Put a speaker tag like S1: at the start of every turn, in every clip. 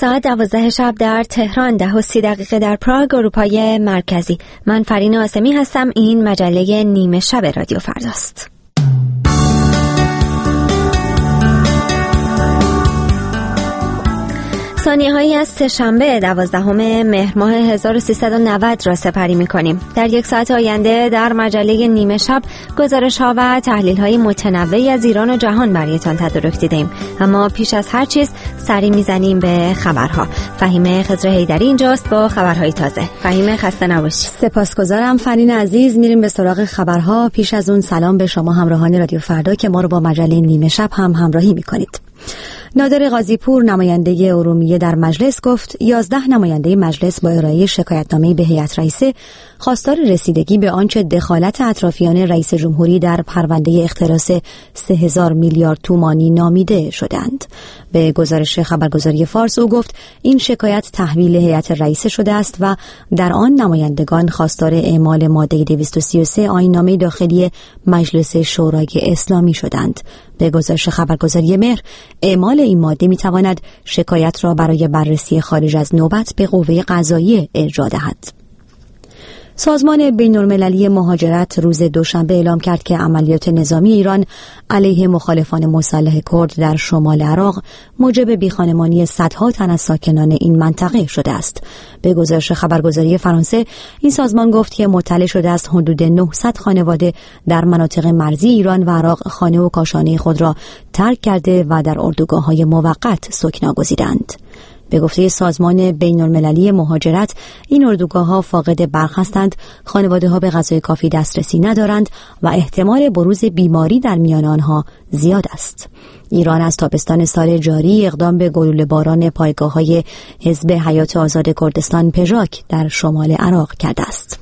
S1: ساعت 12 شب در تهران، 10:30 در پراگ، اروپای مرکزی. من فرین آسمی هستم. این مجله نیمه شب رادیو فرداست. ثانیه‌هایی از سه‌شنبه 12 مهر ماه 1390 را سپری می‌کنیم. در یک ساعت آینده در مجله نیمه شب گزارش‌ها و تحلیل‌های متنوعی از ایران و جهان برایتان تدارک دیدیم. اما پیش از هر چیز سری می‌زنیم به خبرها. فهیمه خضر حیدری اینجاست با خبرهای تازه. فهیمه، خسته نباشی.
S2: سپاسگزارم فرین عزیز. میریم به سراغ خبرها. پیش از اون سلام به شما همراهان رادیو فردا که ما رو با مجله نیمه شب هم همراهی می‌کنید. نادر قاضی‌پور نماینده ارومیه در مجلس گفت 11 نماینده مجلس با ارائه شکایتنامه به هیئت رئیسه خواستار رسیدگی به آنچه دخالت اطرافیان رئیس جمهوری در پرونده اختلاس 3000 میلیارد تومانی نامیده شدند. به گزارش خبرگزاری فارس او گفت این شکایت تحویل هیئت رئیسه شده است و در آن نمایندگان خواستار اعمال ماده 233 آیین‌نامه داخلی مجلس شورای اسلامی شدند. به گزارش خبرگزاری مهر، اعمال این ماده می‌تواند شکایت را برای بررسی خارج از نوبت به قوه قضاییه ارجاع دهد. سازمان بین‌المللی مهاجرت روز دوشنبه اعلام کرد که عملیات نظامی ایران علیه مخالفان مسلح کرد در شمال عراق موجب بیخانمانی صدها تن از ساکنان این منطقه شده است. به گزارش خبرگزاری فرانسه، این سازمان گفت که مطلع شده است حدود 900 خانواده در مناطق مرزی ایران و عراق خانه و کاشانه خود را ترک کرده و در اردوگاه‌های موقت سکنا گزیدند. به گفته سازمان بین‌المللی مهاجرت، این اردوگاه‌ها فاقد برق هستند، خانواده‌ها به غذای کافی دسترسی ندارند و احتمال بروز بیماری در میان آنها زیاد است. ایران از تابستان سال جاری اقدام به گلوله باران پایگاه‌های حزب حیات آزاد کردستان پژاک در شمال عراق کرده است.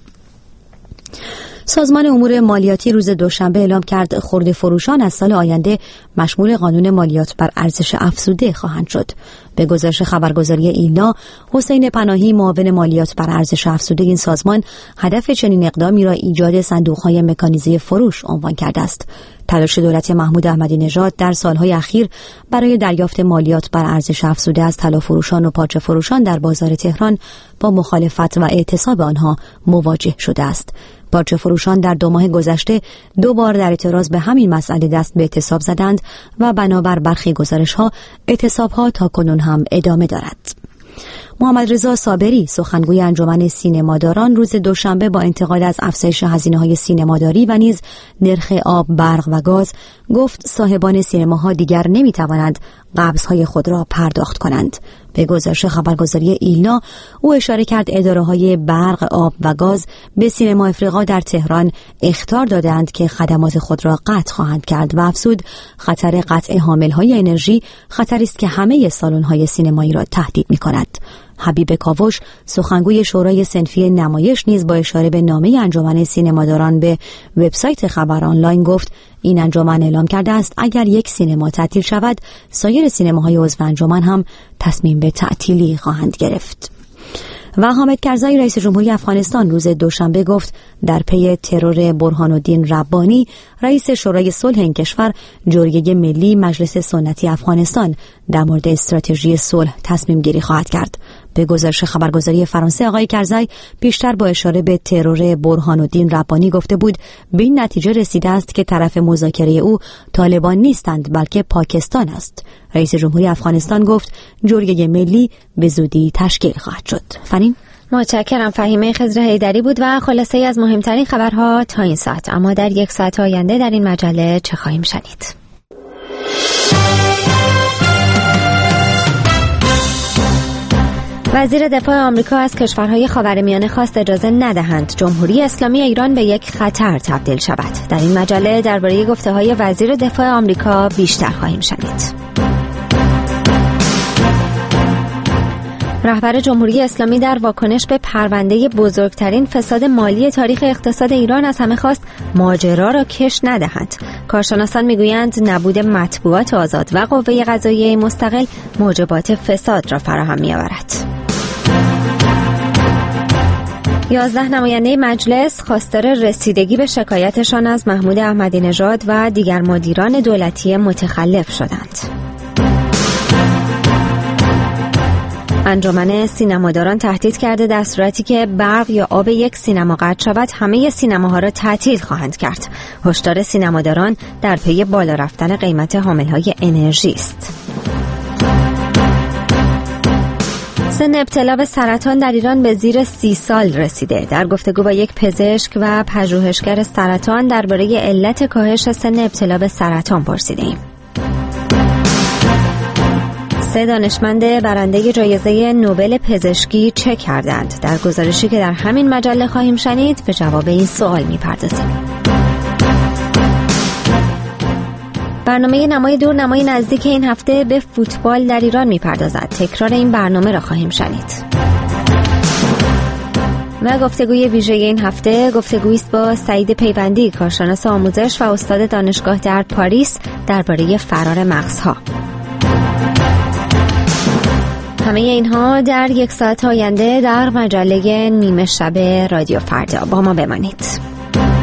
S2: سازمان امور مالیاتی روز دوشنبه اعلام کرد خرده فروشان از سال آینده مشمول قانون مالیات بر ارزش افزوده خواهند شد. به گزارش خبرگزاری ایلنا، حسین پناهی معاون مالیات بر ارزش افزوده این سازمان هدف چنین اقدامی را ایجاد صندوق‌های مکانیزه فروش عنوان کرده است. تلاش دولت محمود احمدی نژاد در سالهای اخیر برای دریافت مالیات بر ارزش افزوده از طلافروشان و پارچه فروشان در بازار تهران با مخالفت و اعتصاب آنها مواجه شده است. پارچه فروشان در 2 ماه گذشته 2 بار در اعتراض به همین مسئله دست به اعتصاب زدند و بنابر برخی گزارش‌ها اعتصاب‌ها تاکنون هم ادامه دارد. محمد رضا صابری، سخنگوی انجمن سینماداران، روز دوشنبه با انتقاد از افزایش هزینه‌های سینماداری و نیز نرخ آب، برق و گاز گفت صاحبان سینماها دیگر نمی‌توانند قبض‌های خود را پرداخت کنند. به گزارش خبرگزاری ایلنا، او اشاره کرد اداره‌های برق، آب و گاز به سینما افریقا در تهران اخطار دادند که خدمات خود را قطع خواهند کرد و افزود خطر قطع حامل‌های انرژی خطری است که همه سالن‌های سینمایی را تهدید می‌کند. حبیب کاوش، سخنگوی شورای صنفی نمایش، نیز با اشاره به نامه انجمن سینماداران به وبسایت خبر آنلاین گفت این انجمن اعلام کرده است اگر یک سینما تعطیل شود، سایر سینماهای عضو انجمن هم تصمیم به تعطیلی خواهند گرفت. و حامد کرزی، رئیس جمهوری افغانستان، روز دوشنبه گفت در پی ترور برهان الدین ربانی، رئیس شورای صلح این کشور، جرگه ملی مجلس سنتی افغانستان در مورد استراتژی صلح تصمیم گیری خواهد کرد. به گزارش خبرگزاری فرانسه، آقای کرزی پیشتر با اشاره به ترور برهان الدین ربانی گفته بود به این نتیجه رسیده است که طرف مذاکره او طالبان نیستند بلکه پاکستان است. رئیس جمهوری افغانستان گفت جرگه ملی به زودی تشکیل خواهد شد. فرین،
S1: متشکرم. فهیمه خضر حیدری بود و خلاصه از مهمترین خبرها تا این ساعت. اما در یک ساعت آینده در این مجله چه خواهیم شنید؟ وزیر دفاع آمریکا از کشورهای خاورمیانه خواست اجازه ندهند جمهوری اسلامی ایران به یک خطر تبدیل شود. در این مجله درباره گفته‌های وزیر دفاع آمریکا بیشتر خواهیم شنید. رهبر جمهوری اسلامی در واکنش به پرونده بزرگترین فساد مالی تاریخ اقتصاد ایران از همه خواست ماجرا را کش ندهند. کارشناسان میگویند نبود مطبوعات آزاد و قوه قضاییه مستقل موجبات فساد را فراهم می‌آورد. 11 نماینده مجلس خواستار رسیدگی به شکایتشان از محمود احمدی نژاد و دیگر مدیران دولتی متخلف شدند. انجمن سینماداران تهدید کرده در صورتی که برق یا آب یک سینما قطع شود همه سینماها را تعطیل خواهند کرد. هشدار سینماداران در پی بالا رفتن قیمت حاملهای انرژی است. سن ابتلا به سرطان در ایران به زیر 30 سال رسیده. در گفتگو با یک پزشک و پژوهشگر سرطان درباره علت کاهش سن ابتلا به سرطان پرسیدیم. 3 دانشمند برنده جایزه نوبل پزشکی چه کردند؟ در گزارشی که در همین مجله خواهیم شنید به جواب این سوال می‌پردازیم. برنامه نمای دور نمای نزدیک این هفته به فوتبال در ایران می‌پردازد. تکرار این برنامه را خواهیم شنید. و گفتگوی ویژه این هفته گفتگویی است با سعید پیوندی، کارشناس آموزش و استاد دانشگاه در پاریس درباره فرار مغزها. همه اینها در 1 ساعت آینده در مجله نیمه شب رادیو فردا. با ما بمانید.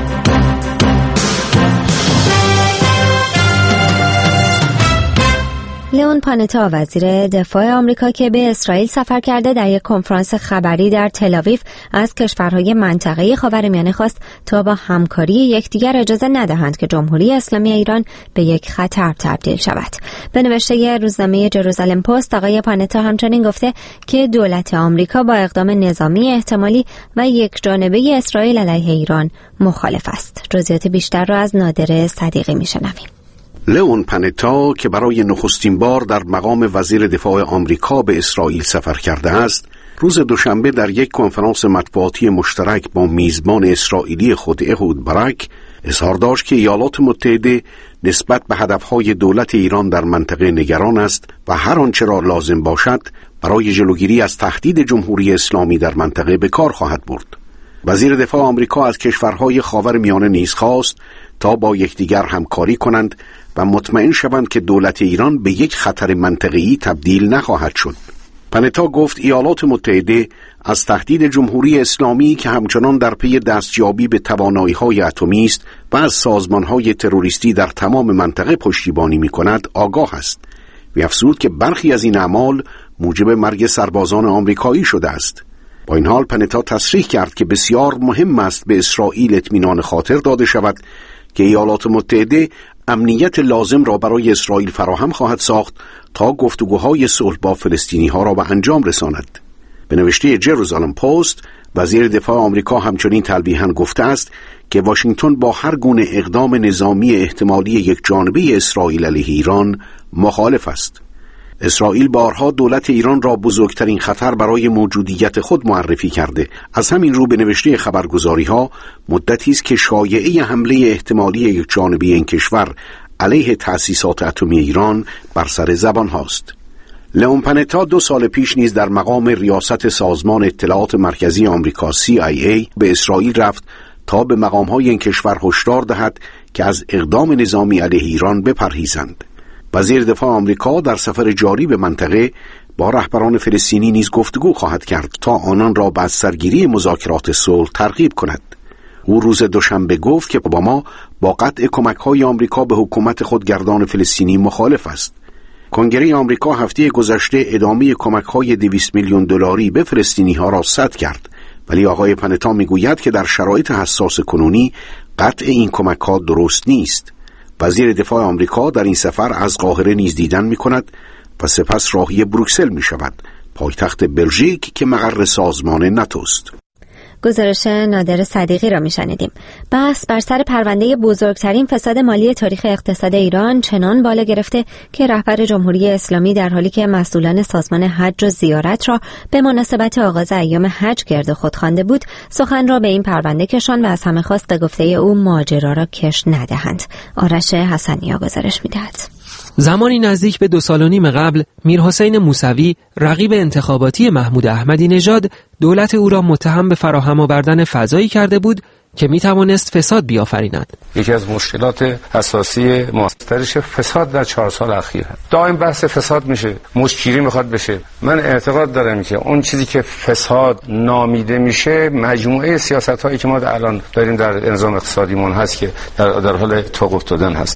S1: لئون پانتا وزیر دفاع آمریکا که به اسرائیل سفر کرده در یک کنفرانس خبری در تل‌آویو از کشورهای منطقه خاورمیانه خواست تا با همکاری یکدیگر اجازه ندهند که جمهوری اسلامی ایران به یک خطر تبدیل شود. به نوشته روزنامه جروزالم پست آقای پانتا همچنین گفته که دولت آمریکا با اقدام نظامی احتمالی و یکجانبه اسرائیل علیه ایران مخالف است. جزئیات بیشتر را از نادر صدیقی میشنویم.
S3: لئون پانتا که برای نخستین بار در مقام وزیر دفاع آمریکا به اسرائیل سفر کرده است، روز دوشنبه در یک کنفرانس مطبوعاتی مشترک با میزبان اسرائیلی خود اهود برک اظهار داشت که ایالات متحده نسبت به هدفهای دولت ایران در منطقه نگران است و هر آنچه را لازم باشد برای جلوگیری از تهدید جمهوری اسلامی در منطقه به کار خواهد برد. وزیر دفاع آمریکا از کشورهای خاورمیانه نیز خواست تا با یکدیگر همکاری کنند و مطمئن شوند که دولت ایران به یک خطر منطقه‌ای تبدیل نخواهد شد. پانتا گفت ایالات متحده از تهدید جمهوری اسلامی که همچنان در پی دستیابی به توانایی‌های اتمی است و از سازمان‌های تروریستی در تمام منطقه پشتیبانی می‌کند آگاه است. و افزود که برخی از این اعمال موجب مرگ سربازان آمریکایی شده است. با این حال پانتا تصریح کرد که بسیار مهم است به اسرائیل اطمینان خاطر داده شود که ایالات متحده امنیت لازم را برای اسرائیل فراهم خواهد ساخت تا گفتگوهای صلح با فلسطینی‌ها را به انجام رساند. به نوشته جروزالم پست وزیر دفاع آمریکا همچنین تلویحاً گفته است که واشنگتن با هر گونه اقدام نظامی احتمالی یک جانبه اسرائیل علیه ایران مخالف است. اسرائیل بارها دولت ایران را بزرگترین خطر برای موجودیت خود معرفی کرده. از همین رو به نوشته خبرگزاری‌ها مدتی است که شایعه حمله احتمالی یک جانبه این کشور علیه تأسیسات اتمی ایران بر سر زبان هاست. لئون پانتا 2 سال پیش نیز در مقام ریاست سازمان اطلاعات مرکزی آمریکا CIA به اسرائیل رفت تا به مقام‌های این کشور هشدار دهد که از اقدام نظامی علیه ایران بپرهیزند. وزیر دفاع آمریکا در سفر جاری به منطقه با رهبران فلسطینی نیز گفتگو خواهد کرد تا آنان را به سرگیری مذاکرات صلح ترغیب کند. او روز دوشنبه گفت که اوباما با قطع کمک‌های آمریکا به حکومت خودگردان فلسطینی مخالف است. کنگره آمریکا هفته گذشته ادامه کمک‌های 200 میلیون دلاری به فلسطینی‌ها را سد کرد، ولی آقای پانتا میگوید که در شرایط حساس کنونی قطع این کمک‌ها درست نیست. وزیر دفاع آمریکا در این سفر از قاهره نیز دیدن می‌کند و سپس راهی بروکسل می‌شود، پایتخت بلژیک که مقر سازمان ناتو است.
S1: گزارش نادر صدیقی را میشنیدیم. بحث بر سر پرونده بزرگترین فساد مالی تاریخ اقتصاد ایران چنان بالا گرفته که رهبر جمهوری اسلامی در حالی که مسئولان سازمان حج و زیارت را به مناسبت آغاز ایام حج گرد خود خوانده بود، سخن را به این پرونده کشاند و از همه خواست به گفته او ماجرا را کش ندهند. آرش حسنیا گزارش میدهد.
S4: زمانی نزدیک به 2 سال و نیم قبل میرحسین موسوی رقیب انتخاباتی محمود احمدی نژاد دولت او را متهم به فراهم آوردن فضایی کرده بود که میتوانست فساد بیافریند.
S5: یکی از مشکلات اساسی معاصرش فساد در 4 سال اخیر دائم بحث فساد میشه، مشکلی میخواد بشه. من اعتقاد دارم که اون چیزی که فساد نامیده میشه مجموعه سیاست‌هایی که ما الان داریم در نظام اقتصادیمون هست که در حال توقف دادن هست.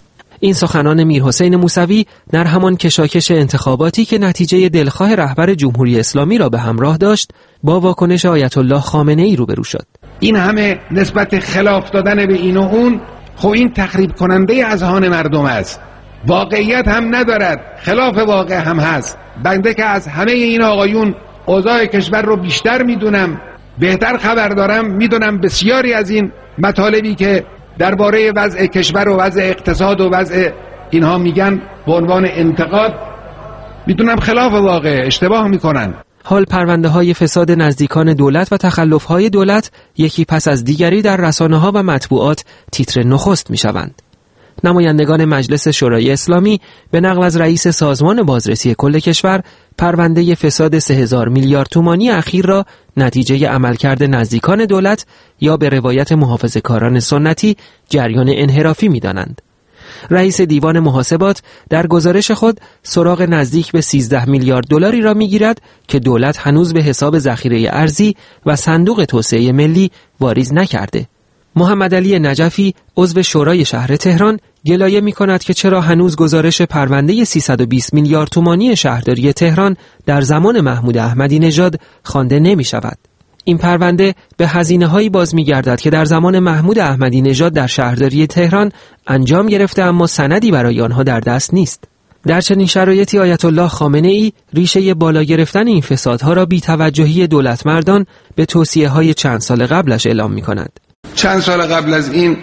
S4: این سخنان میرحسین موسوی در همان کشاکش انتخاباتی که نتیجه دلخواه رهبر جمهوری اسلامی را به همراه داشت با واکنش آیت الله خامنه ای روبرو شد.
S6: این همه نسبت خلاف دادن به این و اون، خب این تخریب کننده اذهان مردم است، واقعیت هم ندارد، خلاف واقع هم هست. بنده که از همه این آقایون اوضاع کشور رو بیشتر میدونم، بهتر خبر دارم، میدونم بسیاری از این مطالبی که درباره وضع کشور و وضع اقتصاد و وضع اینها میگن به عنوان انتقاد، میدونم خلاف واقع، اشتباه میکنن.
S4: حال پرونده‌های فساد نزدیکان دولت و تخلف‌های دولت یکی پس از دیگری در رسانه‌ها و مطبوعات تیتر نخست می‌شوند. نمایندگان مجلس شورای اسلامی به نقل از رئیس سازمان بازرسی کل کشور پرونده فساد 3000 میلیارد تومانی اخیر را نتیجه عملکرد نزدیکان دولت یا به روایت محافظه‌کاران سنتی جریان انحرافی می‌دانند. رئیس دیوان محاسبات در گزارش خود سراغ نزدیک به 13 میلیارد دلاری را می‌گیرد که دولت هنوز به حساب ذخیره ارزی و صندوق توسعه ملی واریز نکرده. محمد علی نجفی عضو شورای شهر تهران گلایه می‌کند که چرا هنوز گزارش پرونده 320 میلیارد تومانی شهرداری تهران در زمان محمود احمدی نژاد خوانده نمی‌شود. این پرونده به هزینه‌هایی باز می‌گردد که در زمان محمود احمدی نژاد در شهرداری تهران انجام گرفته اما سندی برای آنها در دست نیست. در چنین شرایطی آیت الله خامنه‌ای ریشه بالا گرفتن این فسادها را بی‌توجهی دولتمردان به توصیه‌های چند سال قبلش اعلام می‌کند.
S6: چند سال قبل از این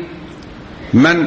S6: من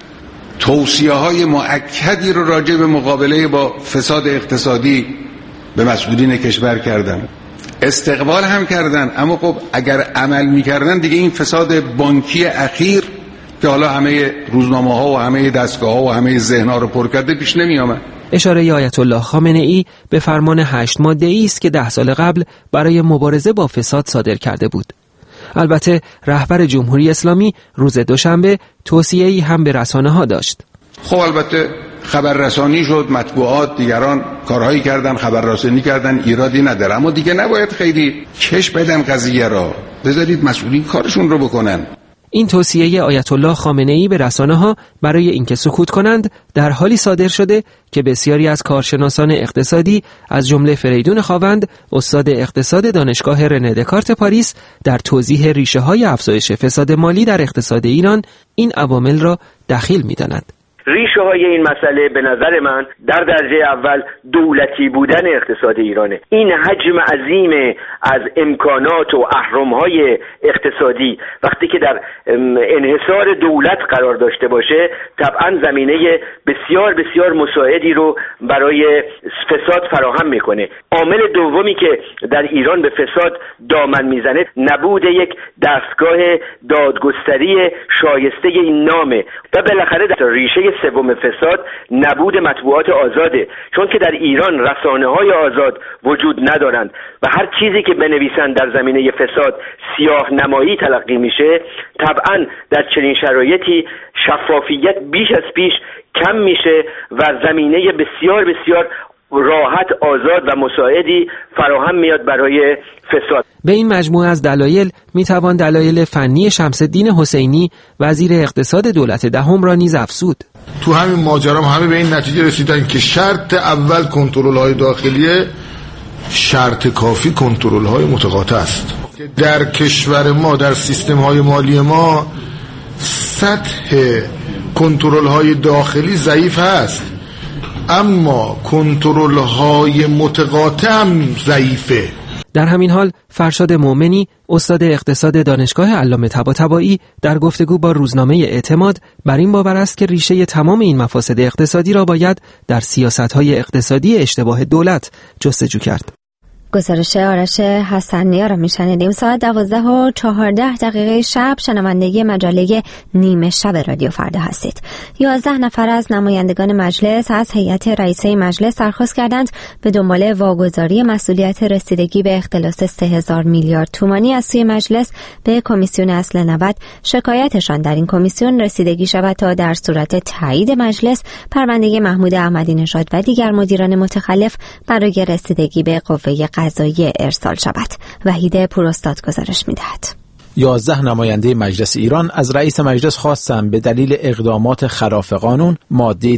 S6: توصیه‌های مؤکدی رو راجع به مقابله با فساد اقتصادی به مسئولین کشور کردم. استقبال هم کردن، اما خب اگر عمل می‌کردن دیگه این فساد بانکی اخیر که حالا همه روزنامه‌ها و همه دستگاه‌ها و همه ذهن‌ها رو پر کرده پیش نمی‌آمد.
S4: اشاره آیت الله خامنه‌ای به فرمان 8 ماده‌ای است که 10 سال قبل برای مبارزه با فساد صادر کرده بود. البته رهبر جمهوری اسلامی روز دوشنبه توصیه‌ای هم به رسانه‌ها داشت.
S6: خب البته خبررسانی شد، مطبوعات دیگران کارهایی کردن، خبررسانی کردن، ایرادی نداره، اما دیگه نباید خیلی کش بدن قضیه را، بذارید مسئولین کارشون رو بکنن.
S4: این توصیه آیت الله خامنه‌ای به رسانه‌ها برای اینکه سکوت کنند در حالی صادر شده که بسیاری از کارشناسان اقتصادی از جمله فریدون خاوند استاد اقتصاد دانشگاه رنه دکارت پاریس در توضیح ریشه‌های افزایش فساد مالی در اقتصاد ایران این عوامل را دخیل می‌دانند.
S7: ریشه های این مسئله به نظر من در درجه اول دولتی بودن اقتصاد ایرانه. این حجم عظیم از امکانات و اهرم‌های اقتصادی وقتی که در انحصار دولت قرار داشته باشه طبعا زمینه بسیار بسیار مساعدی رو برای فساد فراهم میکنه. عامل دومی که در ایران به فساد دامن میزنه نبود یک دستگاه دادگستری شایسته این نامه و بالاخره در ریشه سوم فساد نبود مطبوعات آزاده، چون که در ایران رسانه‌های آزاد وجود ندارند و هر چیزی که بنویسند در زمینه فساد سیاه نمایی تلقی میشه. طبعا در چنین شرایطی شفافیت بیش از پیش کم میشه و زمینه بسیار بسیار راحت، آزاد و مساعدی فراهم میاد برای فساد.
S4: به این مجموعه از دلایل میتوان دلایل فنی شمس الدین حسینی وزیر اقتصاد دولت دهم را نیز افزود.
S8: تو همین ماجرا همه به این نتیجه رسیدن که شرط اول کنترل‌های داخلیه، شرط کافی کنترل‌های متقاطع است. در کشور ما در سیستم‌های مالی ما سطح کنترل‌های داخلی ضعیف هست، اما کنترل‌های متقاطع هم ضعیفه.
S4: در همین حال فرشاد مومنی استاد اقتصاد دانشگاه علامه طباطبایی در گفتگو با روزنامه اعتماد بر این باور است که ریشه تمام این مفاسد اقتصادی را باید در سیاست‌های اقتصادی اشتباه دولت جستجو کرد.
S1: گزارش آرش حسن‌نیا را میشنیدیم. ساعت 12:14 شب شنونده مجله نیمه شب رادیو فردا هستید. 11 نفر از نمایندگان مجلس از هیئت رئیسه مجلس درخواست کردند به دنبال واگذاری مسئولیت رسیدگی به اختلاس 3000 میلیارد تومانی از سوی مجلس به کمیسیون اصل 90 شکایتشان در این کمیسیون رسیدگی شود تا در صورت تایید مجلس پرونده محمود احمدی نژاد و دیگر مدیران متخلف برای رسیدگی به قوه قضاییه ارسال شود. وحید پوراستاد گزارش می‌دهد.
S9: 11 نماینده مجلس ایران از رئیس مجلس خواستند به دلیل اقدامات خلاف قانون ماده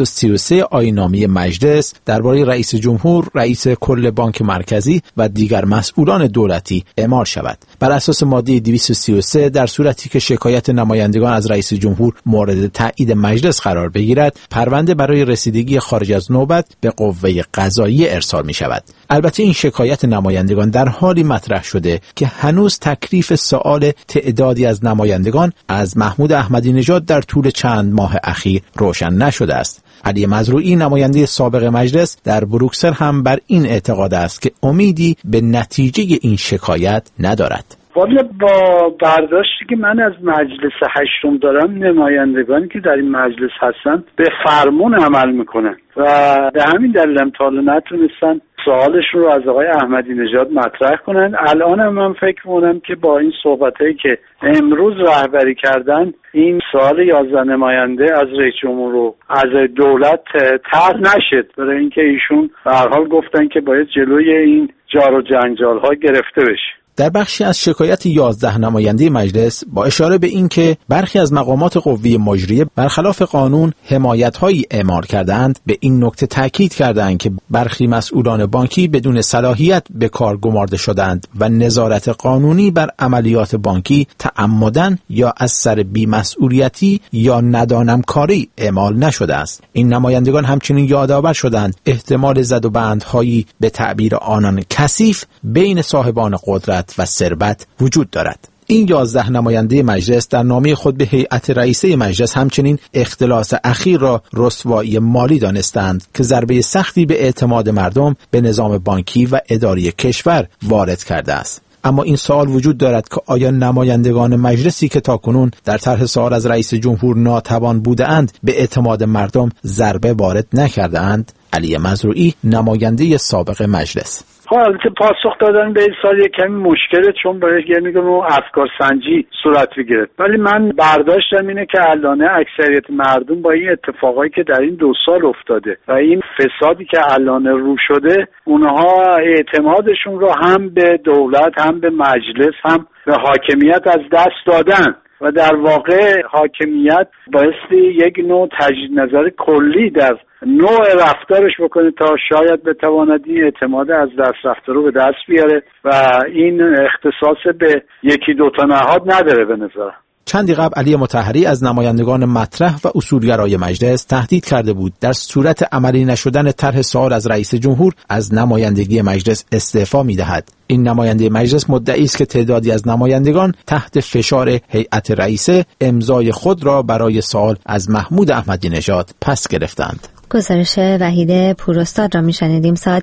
S9: 233 آیین‌نامه مجلس درباره رئیس جمهور، رئیس کل بانک مرکزی و دیگر مسئولان دولتی اعمال شود. بر اساس ماده 233 در صورتی که شکایت نمایندگان از رئیس جمهور مورد تایید مجلس قرار بگیرد، پرونده برای رسیدگی خارج از نوبت به قوه قضاییه ارسال می شود. البته این شکایت نمایندگان در حالی مطرح شده که هنوز تکلیف سؤال تعدادی از نمایندگان از محمود احمدی نژاد در طول چند ماه اخیر روشن نشده است. علی مزروعی نماینده سابق مجلس در بروکسل هم بر این اعتقاد است که امیدی به نتیجه این شکایت ندارد.
S10: والا با برداشتی که من از مجلس هشتم دارم، نمایندگانی که در این مجلس هستن به فرمون عمل میکنن و به همین دلیل هم تا حالا نتونستن سوالشون رو از آقای احمدی نژاد مطرح کنن. الان هم من فکر میکنم که با این صحبتایی که امروز رهبری کردن، این سوال 11 نماینده از رئیس جمهور رو از دولت طرح نشد، برای اینکه ایشون به هر حال گفتن که باید جلوی این جار و جنجال ها گرفته بشه.
S9: در بخشی از شکایت 11 نماینده مجلس با اشاره به اینکه برخی از مقامات قوی مجریه برخلاف قانون حمایت‌هایی اعمال کردند، به این نکته تاکید کردند که برخی مسئولان بانکی بدون صلاحیت به کار گمارده شدند و نظارت قانونی بر عملیات بانکی تعمداً یا از سر بی‌مسئولیتی یا ندانمکاری اعمال نشده است. این نمایندگان همچنین یادآور شدند احتمال زدوبندهایی به تعبیر آنان کثیف بین صاحبان قدرت و ثروت وجود دارد. این 11 نماینده مجلس در نامه خود به هیئت رئیسه مجلس همچنین اختلاس اخیر را رسوایی مالی دانستند که ضربه سختی به اعتماد مردم به نظام بانکی و اداری کشور وارد کرده است. اما این سوال وجود دارد که آیا نمایندگان مجلسی که تاکنون در طرح سوال از رئیس جمهور ناتوان بودند به اعتماد مردم ضربه وارد نکرده اند؟ علی مزروعی نماینده سابق مجلس:
S10: البته پاسخ دادن به این سال یک کمی مشکله، چون باید میگم افکار سنجی صورت بگیره، ولی من برداشتم اینه که الان اکثریت مردم با این اتفاقایی که در این 2 سال افتاده و این فسادی که الان رو شده، اونها اعتمادشون رو هم به دولت هم به مجلس هم به حاکمیت از دست دادن و در واقع حاکمیت بایستی یک نوع تجدید نظر کلی در نوع رفتارش بکنه تا شاید بتواند این اعتماد از دست رفته رو به دست بیاره و این اختصاص به یکی دوتا نهاد نداره به نظرم.
S9: چندی قبل علی مطهری از نمایندگان مطرح و اصولگرای مجلس تهدید کرده بود در صورت عملی نشدن طرح سوال از رئیس جمهور از نمایندگی مجلس استعفا می‌دهد. این نماینده مجلس مدعی است که تعدادی از نمایندگان تحت فشار هیئت رئیسه امضای خود را برای سوال از محمود احمدی نژاد پس گرفتند.
S1: گزارش وحید پوراستاد را میشنیدیم. ساعت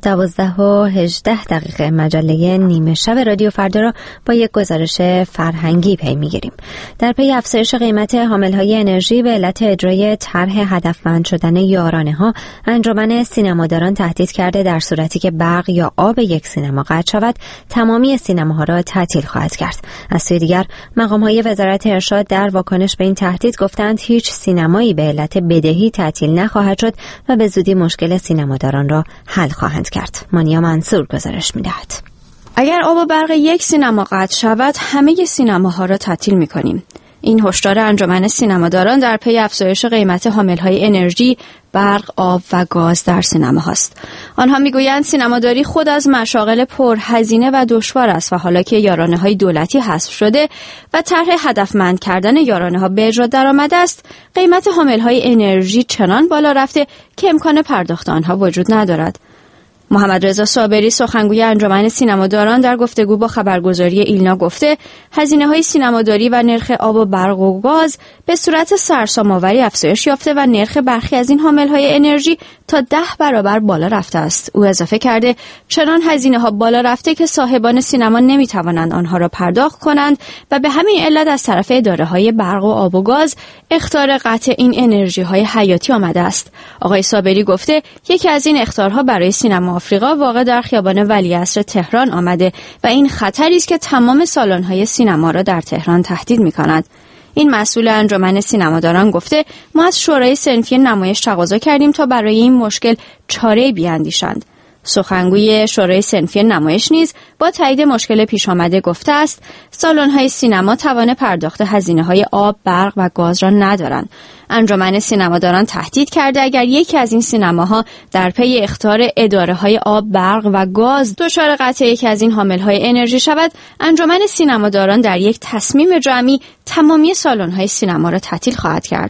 S1: 12:18 مجله نیمه شب رادیو فردا را با یک گزارش فرهنگی پی میگیریم. در پی افزایش قیمت حاملهای انرژی به علت اجرای طرح هدفمند شدن یارانه ها، انجمن سینماداران تهدید کرده در صورتی که برق یا آب یک سینما قطع شود، تمامی سینماها را تعطیل خواهد کرد. از سوی دیگر مقام‌های وزارت ارشاد در واکنش به این تهدید گفتند هیچ سینمایی به علت بدهی تعطیل نخواهد شد و به زودی مشکل سینماداران را حل خواهند کرد. مانیا منصور گزارش می‌دهد.
S11: اگر آب و برق یک سینما قطع شود، همه سینماها را تعطیل می‌کنیم. این هشدار انجمن سینماداران در پی افزایش قیمت حاملهای انرژی، برق، آب و گاز در سینما هاست. آنها میگویند سینماداری خود از مشاغل پرهزینه و دشوار است و حالا که یارانه های دولتی حذف شده و طرح هدفمند کردن یارانه ها به اجرا درآمده است، قیمت حاملهای انرژی چنان بالا رفته که امکان پرداخت آنها وجود ندارد. محمد رضا صابری سخنگوی انجمن سینماداران در گفتگو با خبرگزاری ایلنا گفته هزینه‌های سینماداری و نرخ آب و برق و گاز به صورت سرسام‌آوری افزایش یافته و نرخ برخی از این حاملهای انرژی تا 10 برابر بالا رفته است. او اضافه کرده چنان هزینه‌ها بالا رفته که صاحبان سینما نمی‌توانند آنها را پرداخت کنند و به همین علت از طرف اداره‌های برق و آب و گاز اخطار قطع این انرژی‌های حیاتی آمده است. آقای صابری گفته یکی از این اخطارها برای سینما آفریقا واقع در خیابان ولیعصر تهران آمده و این خطری است که تمام سالن‌های سینما را در تهران تهدید می‌کند. این مسئول انجمن سینماداران گفته ما از شورای صنفی نمایش تقاضا کردیم تا برای این مشکل چاره‌ای بیاندیشند. سخنگوی شورای صنفی نمایش نیز با تایید مشکل پیش آمده گفته است سالن‌های سینما توان پرداخت هزینه‌های آب، برق و گاز را ندارند. انجمن سینماداران تهدید کرده اگر یکی از این سینماها در پی اخطار اداره‌های آب، برق و گاز دچار قطع یکی از این حامل‌های انرژی شود، انجمن سینماداران در یک تصمیم جمعی تمامی سالن‌های سینما را تعطیل خواهد کرد.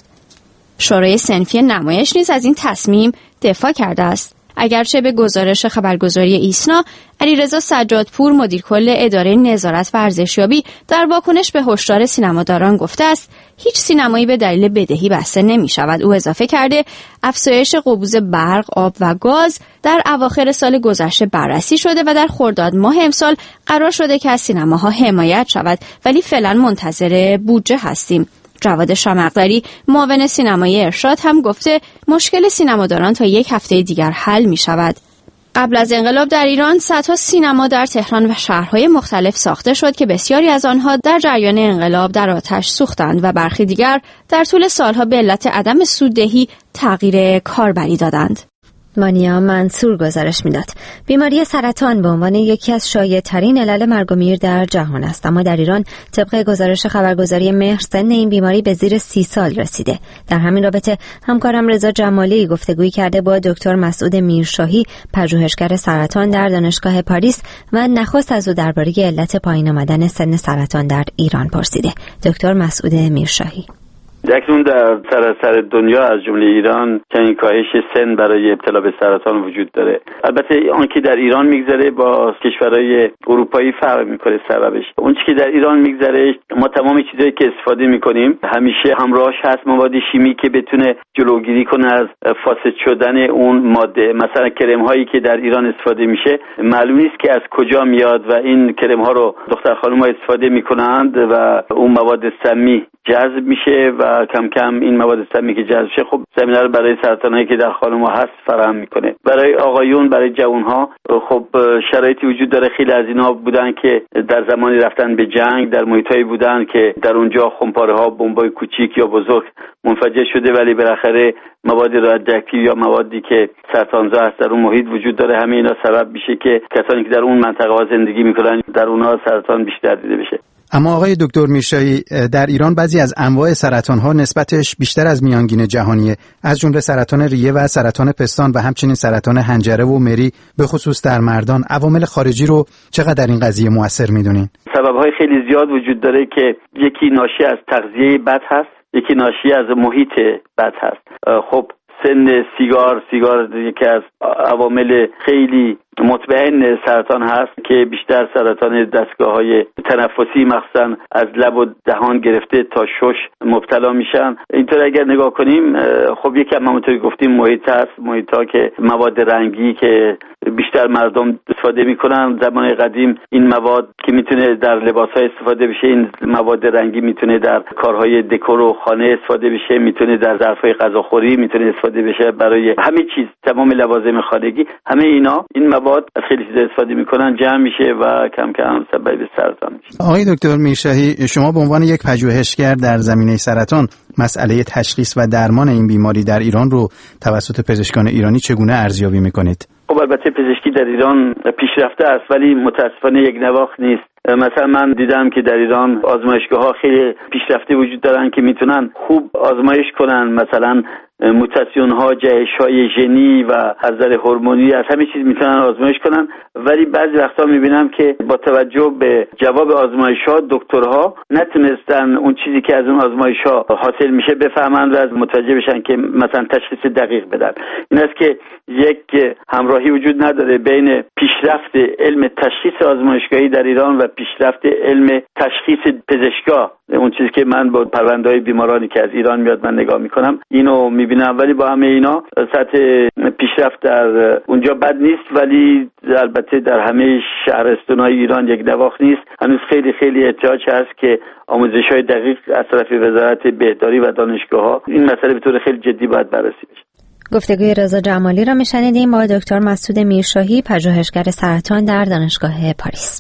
S11: شورای صنفی نمایش نیز از این تصمیم دفاع کرده است. اگرچه به گزارش خبرگزاری ایسنا، علیرضا سجادپور مدیر کل اداره نظارت و ارزشیابی در واکنش به هشدار سینماداران گفته است هیچ سینمایی به دلیل بدهی بسته نمی شود. او اضافه کرده افزایش قبوز برق، آب و گاز در اواخر سال گذشته بررسی شده و در خرداد ماه امسال قرار شده که از سینماها حمایت شود، ولی فعلا منتظر بودجه هستیم. جواد شامقدری معاون سینمایی ارشاد هم گفته مشکل سینماداران تا یک هفته دیگر حل می شود. قبل از انقلاب در ایران صدها سینما در تهران و شهرهای مختلف ساخته شد که بسیاری از آنها در جریان انقلاب در آتش سوختند و برخی دیگر در طول سالها به علت عدم سوددهی تغییر کاربری دادند.
S1: مانیا منصور گزارش میداد بیماری سرطان به عنوان یکی از شایع‌ترین علل مرگ و میر در جهان است، اما در ایران طبق گزارش خبرگزاری مهر سن این بیماری به زیر 30 سال رسیده. در همین رابطه همکارم رضا جمالی گفتگویی کرده با دکتر مسعود میرشاهی، پژوهشگر سرطان در دانشگاه پاریس و نخست از او درباره علت پایین آمدن سن سرطان در ایران پرسیده. دکتر مسعود میرشاهی:
S12: اکنون در سراسر دنیا از جمله ایران چنین کاهش سن برای ابتلا به سرطان وجود داره. البته آن که در ایران میگذره با کشورهای اروپایی فرق میکنه سببش. اون چیزی که در ایران میگذره ما تمام چیزایی که استفاده میکنیم همیشه همراهش هست مواد شیمی که بتونه جلوگیری کنه از فاسد شدن اون ماده. مثلا کرم هایی که در ایران استفاده میشه معلوم نیست که از کجا میاد و این کرم ها رو دختر خانم ها استفاده میکنند و اون مواد سمی جذب میشه و کم کم این مواد سمی که جذب شه خب زمینه رو برای سرطانایی که در خانم‌ها هست فراهم میکنه. برای آقایون، برای جوان‌ها خب شرایطی وجود داره. خیلی از اینا بودن که در زمانی رفتن به جنگ در محیطایی بودن که در اونجا خمپاره‌ها، بمب‌های کوچیک یا بزرگ منفجر شده، ولی بالاخره مواد رادیواکتیو یا موادی که سرطانزا هست در اون محیط وجود داره. همه اینا سبب میشه که کسانی که در اون منطقه ها زندگی میکنن در اونها سرطان بیشتر دیده بشه.
S13: اما آقای دکتر میرشاهی، در ایران بعضی از انواع سرطان‌ها نسبتش بیشتر از میانگین جهانیه، از جمله سرطان ریه و سرطان پستان و همچنین سرطان حنجره و مری، به خصوص در مردان. عوامل خارجی رو چقدر در این قضیه مؤثر میدونین؟
S12: سبب‌های خیلی زیاد وجود داره که یکی ناشی از تغذیه بد هست، یکی ناشی از محیط بد هست. خب سن سیگار یکی از عوامل خیلی مطمئن سرطان هست که بیشتر سرطان دستگاه‌های تنفسی مخصوصاً از لب و دهان گرفته تا شش مبتلا میشن. اینطور اگر نگاه کنیم خب یکی هم همونطور گفتیم محیط هست، محیط‌ها که مواد رنگی که بیشتر مردم استفاده میکنن. زمان قدیم این مواد که میتونه در لباس‌های استفاده بشه، این مواد رنگی میتونه در کارهای دکور و خانه استفاده بشه، میتونه در ظرف‌های غذاخوری میتونه استفاده بشه، برای همه چیز، تمام لوازم خانگی، همه اینا این مواد از خیلی چیزا استفاده میکنن، جمع میشه و کم کم سبب سرطان میشه.
S13: آقای دکتر میرشاهی، شما به عنوان یک پژوهشگر در زمینه سرطان مسئله تشخیص و درمان این بیماری در ایران رو توسط پزشکان ایرانی چگونه ارزیابی میکنید؟
S12: خب البته پزشکی در ایران پیشرفته است ولی متاسفانه یک نواخت نیست. مثلا من دیدم که در ایران آزمایشگاه‌ها خیلی پیشرفته وجود دارن که میتونن خوب آزمایش کنن، مثلا موتاسیون‌ها، جهش‌های ژنی و از نظر هورمونی از همه چیز میتونن آزمایش کنن، ولی بعضی وقتا میبینم که با توجه به جواب آزمایش‌ها دکترها نتونستن اون چیزی که از اون آزمایش‌ها حاصل میشه بفهمن و از متوجه بشن که مثلا تشخیص دقیق بدن. این است که یک همراهی وجود نداره بین پیشرفت علم تشخیص آزمایشگاهی در ایران و پیشرفت علم تشخیص پزشکا. اون چیزی که من با پرونده‌های بیمارانی که از ایران میاد من نگاه میکنم اینو میبینم، ولی با همه اینا سطح پیشرفت در اونجا بد نیست، ولی البته در همه شهرستان‌های ایران یک نواخت نیست. هنوز خیلی خیلی احتیاج هست که آموزش‌های دقیق از طرف وزارت بهداری و دانشگاه‌ها این مسئله به طور خیلی جدی باید بررسی بشه.
S1: گفتگوی رضا جمالی را میشنیدیم با دکتر مسعود میرشاهی، پژوهشگر سرطان در دانشگاه پاریس.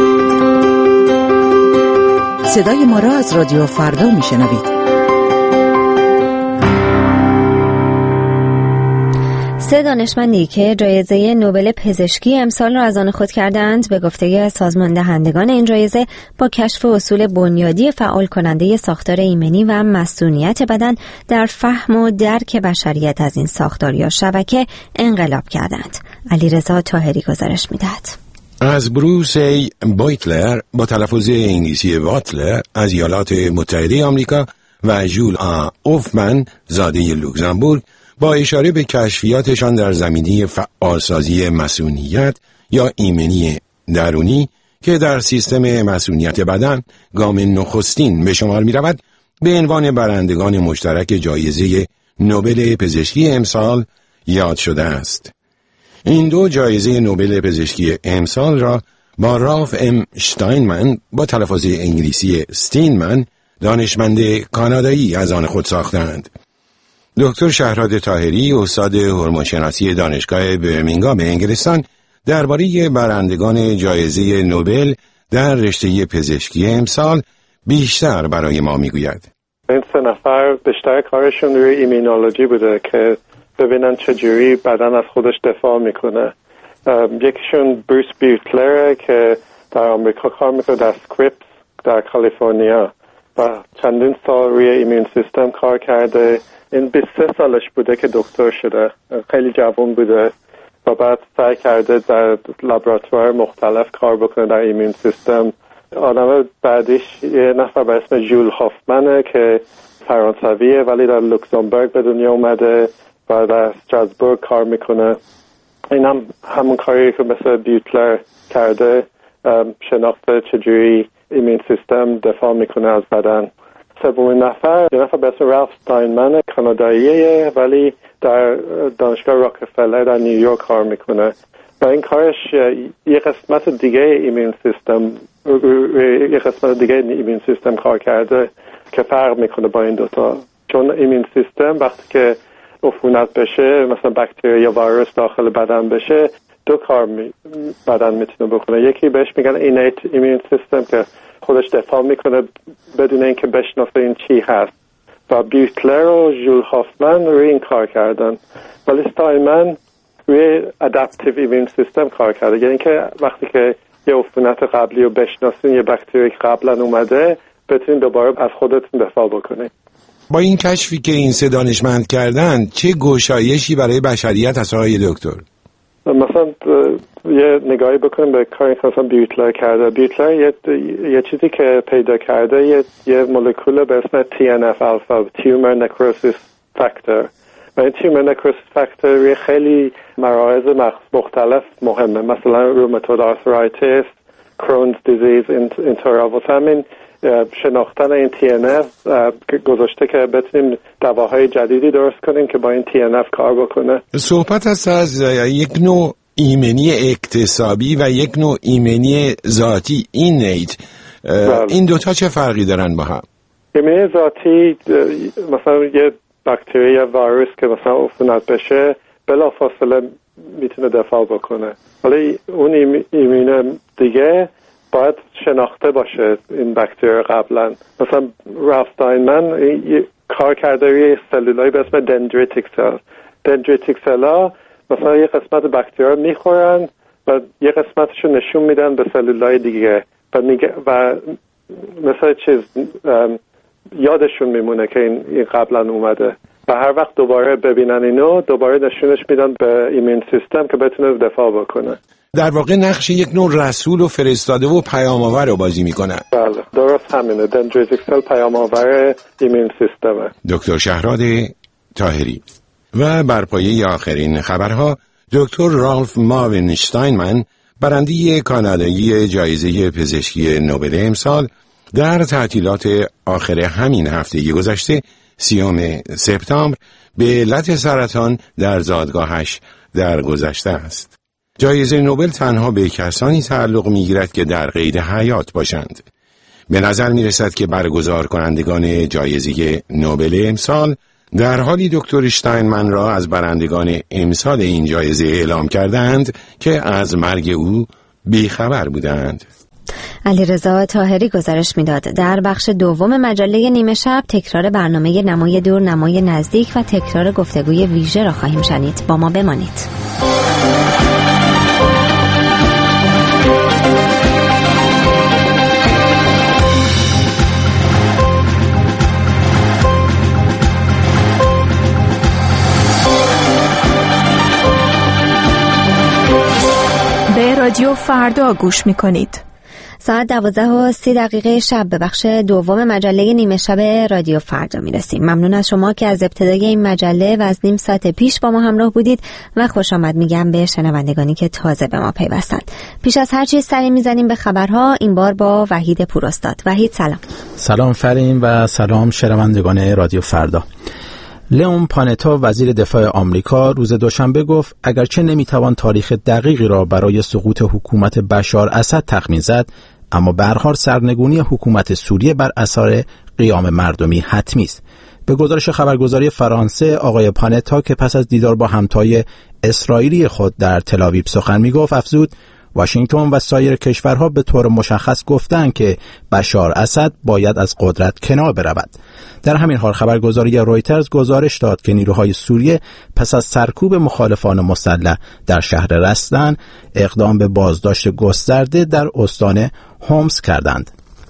S14: صدای ما را از رادیو فردا میشنوید.
S1: 3 دانشمندی که جایزه نوبل پزشکی امسال را از آن خود کردند به گفته سازمان دهندگان این جایزه با کشف اصول بنیادی فعال کننده ساختار ایمنی و مسئولیت بدن در فهم و درک بشریت از این ساختار یا شبکه انقلاب کردند. علیرضا طاهری گزارش می‌دهد.
S15: از بروس ای بایتلر با تلفظ انگلیسی واتلر از ایالات متحده آمریکا و ژول آ اوفمن زاده لوکزامبورگ با اشاره به کشفیاتشان در زمینه فعالسازی مسئولیت یا ایمنی درونی که در سیستم مسئولیت بدن گام نخستین به شمار می رود، به عنوان برندگان مشترک جایزه نوبل پزشکی امسال یاد شده است. این 2 جایزه نوبل پزشکی امسال را با رالف ام شتاینمن با تلفظ انگلیسی استینمن دانشمند کانادایی از آن خود ساختند. دکتر شهراد طاهری استاد هورمونشناسی دانشگاه برمینگام انگلستان درباره برندگان جایزه نوبل در رشته پزشکی امسال بیشتر برای ما میگوید.
S16: این 3 نفر بیشتر کارشون روی ایمونولوژی بوده که ببینن چجوری بدن از خودش دفاع میکنه. یکیشون بروس بیوتلره که در آمریکا کار میکنه در سکریپس در کالیفرنیا و چندین سال روی ایمون سیستم کار کرده. این 23 سالش بوده که دکتر شده، خیلی جوان بوده و بعد سعی کرده در لابراتوار مختلف کار بکنه در ایمون سیستم. آدم بعدیش یه نفر به اسم ژول هافمنه که فرانسویه ولی در لوکزامبورگ به دنیا اومده و در استراسبورگ کار میکنه. این هم همون کاری که مثل بیوتلر کرده، شناخته چجوری ایمون سیستم دفاع میکنه از بدن. سومین نفر یه نفر به اسم رالف استاینمن کاناداییه ولی در دانشگاه راکفلر در نیویورک کار میکنه و این کارش یه قسمت دیگه ایمون سیستم کار کرده که فرق میکنه با این دوتا. چون ایمون سیستم وقتی که عفونت بشه، مثلا باکتری یا ویروس داخل بدن بشه، 2 کار بدن میتونه بکنه. یکی بهش میگن اینیت ایمون سیستم که خودش دفاع میکنه بدون اینکه بشناسه این چی هست و بیوتلر و ژول هافمن روی این کار کردن ولی استاینمن روی ادپتیو ایمون سیستم کار کرده، یعنی که وقتی که یه عفونت قبلی رو بشناسین، یه باکتری که قبلا اومده، بتونین دوباره از خودتون دفاع بکنین.
S15: با این کشفی که این 3 دانشمند کردن چه گشایشی برای بشریت هست آقای دکتر؟
S16: مثلا یه نگاهی بکنیم به کاری که مثلا بیوتلر کرده. بیوتلر یه چیزی که پیدا کرده یه مولکول به اسم TNF alpha Tumor Necrosis Factor و این Tumor Necrosis Factor خیلی مراحل مختلف مهمه، مثلا روماتوید آرثرایتیس، کرونز دیزیز، اینطورا. واسه همین شناختن این TNF گذاشته که بتونیم دواهای جدیدی درست کنیم که با این TNF کار بکنه.
S15: صحبت هست از یک نوع ایمنی اکتسابی و یک نوع ایمنی ذاتی، اینیت. این دوتا چه فرقی دارن با هم؟
S16: ایمنی ذاتی مثلا یه باکتری یا ویروس که مثلا عفونت بشه بلافاصله میتونه دفاع بکنه، ولی اون ایمون دیگه باید شناخته باشه این باکتری قبلا. مثلا رالف استاینمن کار کرده روی سلولایی به اسم دندریتیک سل. دندریتیک سل‌ها مثلا یه قسمت باکتری میخورن و یه قسمتشو نشون میدن به سلولای دیگه و مثلا یادشون میمونه که این قبلا اومده و هر وقت دوباره ببینن اینو دوباره نشونش میدن به ایمون سیستم که بتونه دفاع بکنه.
S15: در واقع نقش یک نوع رسول و فرستاده و پیام‌آور رو بازی میکنه.
S16: بله درست همینه. دندریتیک سل پیام‌آور ایمون سیستمه.
S15: دکتر شهراد طاهری. و بر پایه آخرین خبرها دکتر رالف ماوین استاینمن برنده کانادایی جایزه پزشکی نوبل امسال در تعطیلات آخر همین هفته گذشته 30 سپتامبر به علت سرطان در زادگاهش درگذشته است. جایزه نوبل تنها به کسانی تعلق می‌گیرد که در قید حیات باشند. به نظر می‌رسد که برگزار کنندگان جایزه نوبل امسال در حالی دکتر استاینمن را از برندگان امسال این جایزه اعلام کردند که از مرگ او بیخبر بودند.
S1: علیرضا طاهری گزارش میداد. در بخش دوم مجله نیمه شب تکرار برنامه نمای دور نمای نزدیک و تکرار گفتگوی ویژه را خواهیم شنید. با ما بمانید.
S17: به رادیو فردا گوش میکنید.
S1: ساعت 12:30 شب به بخش دوم مجله نیمه شب رادیو فردا میرسیم. ممنون از شما که از ابتدای این مجله و از نیم ساعت پیش با ما همراه بودید و خوش آمد میگم به شنوندگانی که تازه به ما پیوستند. پیش از هر چیز سری میزنیم به خبرها، این بار با وحید پوراستاد. وحید سلام.
S9: سلام فرین و سلام شنوندگان رادیو فردا. لئون پانتا وزیر دفاع آمریکا روز دوشنبه گفت اگرچه نمیتوان تاریخ دقیقی را برای سقوط حکومت بشار اسد تخمین زد، اما به هر حال سرنگونی حکومت سوریه بر اثر قیام مردمی حتمی است. به گزارش خبرگزاری فرانسه، آقای پانتا که پس از دیدار با همتای اسرائیلی خود در تل‌آویو سخن میگفت افزود واشنگتن و سایر کشورها به طور مشخص گفتند که بشار اسد باید از قدرت کنار برود. در همین حال خبرگزاری رویترز گزارش داد که نیروهای سوریه پس از سرکوب مخالفان مسلح در شهر رستن اقدام به بازداشت گسترده در استان هومس کردند.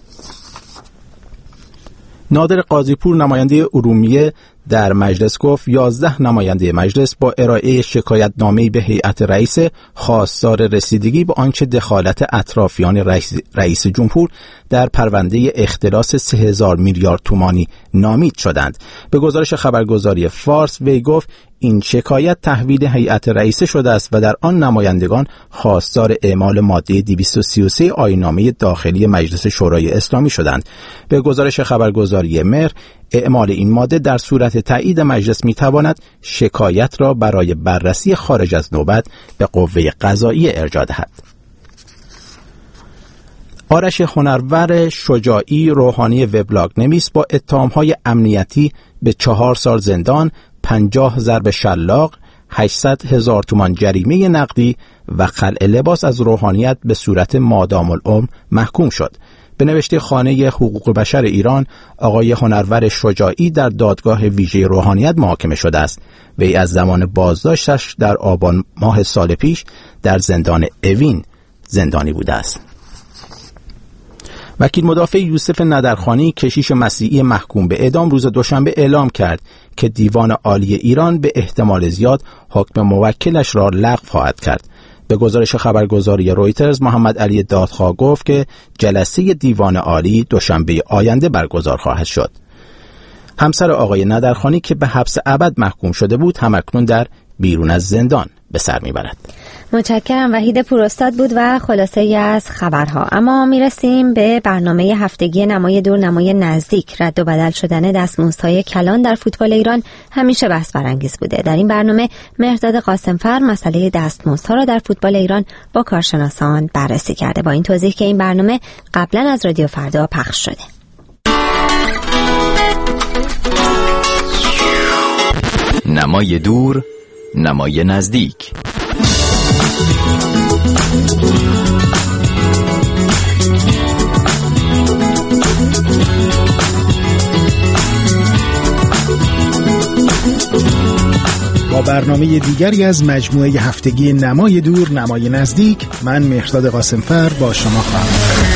S9: نادر قاضی‌پور نماینده ارومیه در مجلس گفت 11 نماینده مجلس با ارائه شکایتنامه‌ای به هیئت رئیس خواستار رسیدگی به آنچه دخالت اطرافیان رئیس جمهور در پرونده اختلاس 3000 میلیارد تومانی نامید شدند. به گزارش خبرگزاری فارس وی گفت این شکایت تحویل هیئت رئیسه شده است و در آن نمایندگان خواستار اعمال ماده 233 آیین‌نامه داخلی مجلس شورای اسلامی شدند. به گزارش خبرگزاری مهر اعمال این ماده در صورت تایید مجلس میتواند شکایت را برای بررسی خارج از نوبت به قوه قضاییه ارجاع دهد. آرش هنرور شجاعی روحانی وبلاگ نویس با اتهام‌های امنیتی به 4 سال زندان، 50 ضرب شلاق، 800,000 تومان جریمه نقدی و خلع لباس از روحانیت به صورت مادام العمر محکوم شد. به نوشته خانه حقوق بشر ایران، آقای هنرور شجاعی در دادگاه ویژه روحانیت محاکمه شده است. وی از زمان بازداشتش در آبان ماه سال پیش در زندان اوین زندانی بوده است. وکیل مدافع یوسف ندرخانی کشیش مسیحی محکوم به اعدام روز دوشنبه اعلام کرد که دیوان عالی ایران به احتمال زیاد حکم موکلش را لغو خواهد کرد. به گزارش خبرگزاری رویترز محمد علی دادخواه گفت که جلسه دیوان عالی دوشنبه آینده برگزار خواهد شد. همسر آقای ندرخانی که به حبس ابد محکوم شده بود همکنون در بیرون از زندان به سر میبرد.
S1: متشکرم. وحید پوراستاد بود و خلاصه ای از خبرها. اما میرسیم به برنامه هفتگی نمای دور نمای نزدیک. رد و بدل شدن دستمزدهای کلان در فوتبال ایران همیشه بحث برانگیز بوده. در این برنامه مهرداد قاسمفر مسئله دستمزدها را در فوتبال ایران با کارشناسان بررسی کرده. با این توضیح که این برنامه قبلا از رادیو فردا پخش شده.
S18: نمای دور نمای نزدیک.
S19: با برنامه دیگری از مجموعه هفتگی نمای دور نمای نزدیک، من مهرداد قاسمفر با شما خواهم بود.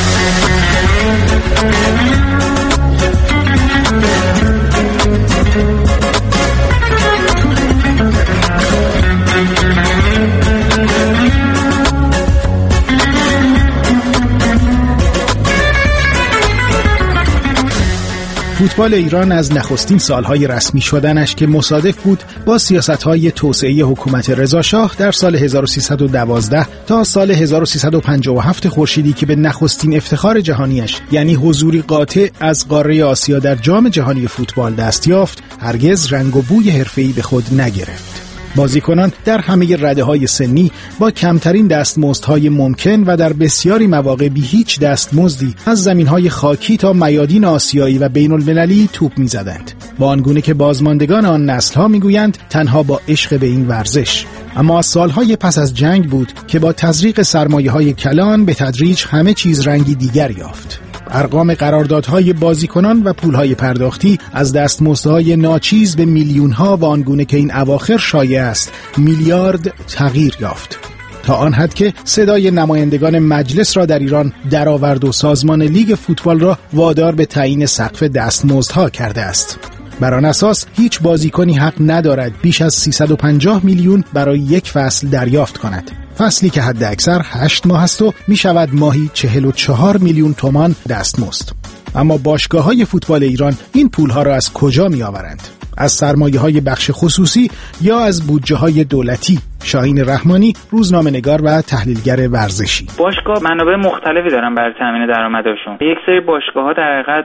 S19: فوتبال ایران از نخستین سالهای رسمی شدنش که مصادف بود با سیاستهای توسعه حکومت رضا شاه در سال 1312 تا سال 1357 خورشیدی که به نخستین افتخار جهانیش یعنی حضوری قاطع از قاره آسیا در جام جهانی فوتبال دست یافت، هرگز رنگ و بوی حرفه‌ای به خود نگرفت. بازیکنان در همه رده‌های سنی با کمترین دستمزدهای ممکن و در بسیاری مواقع بی هیچ دستمزدی از زمینهای خاکی تا میادین آسیایی و بین‌المللی توپ می‌زدند. با آنگونه که بازماندگان آن نسل‌ها می‌گویند تنها با عشق به این ورزش اما سالهای پس از جنگ بود که با تزریق سرمایه‌های کلان به تدریج همه چیز رنگی دیگر یافت. ارقام قراردادهای بازیکنان و پولهای پرداختی از دستمزدهای ناچیز به میلیون‌ها و آنگونه که این اواخر شایع است میلیارد تغییر یافت، تا آن حد که صدای نمایندگان مجلس را در ایران درآورد و سازمان لیگ فوتبال را وادار به تعیین سقف دستمزدها کرده است. بر آن اساس هیچ بازیکنی حق ندارد بیش از 350 میلیون برای یک فصل دریافت کند. فصلی که حد اکثر 8 ماه است و می شود ماهی 44 میلیون تومان دستمزد. اما باشگاه‌های فوتبال ایران این پولها را از کجا می آورند؟ از سرمایه‌های بخش خصوصی یا از بودجه‌های دولتی؟ شاهین رحمانی، روزنامه‌نگار و تحلیلگر ورزشی.
S20: باشگاه منابع مختلفی دارن برای تامین درآمدشون. یک سری باشگاه‌ها در حقیقت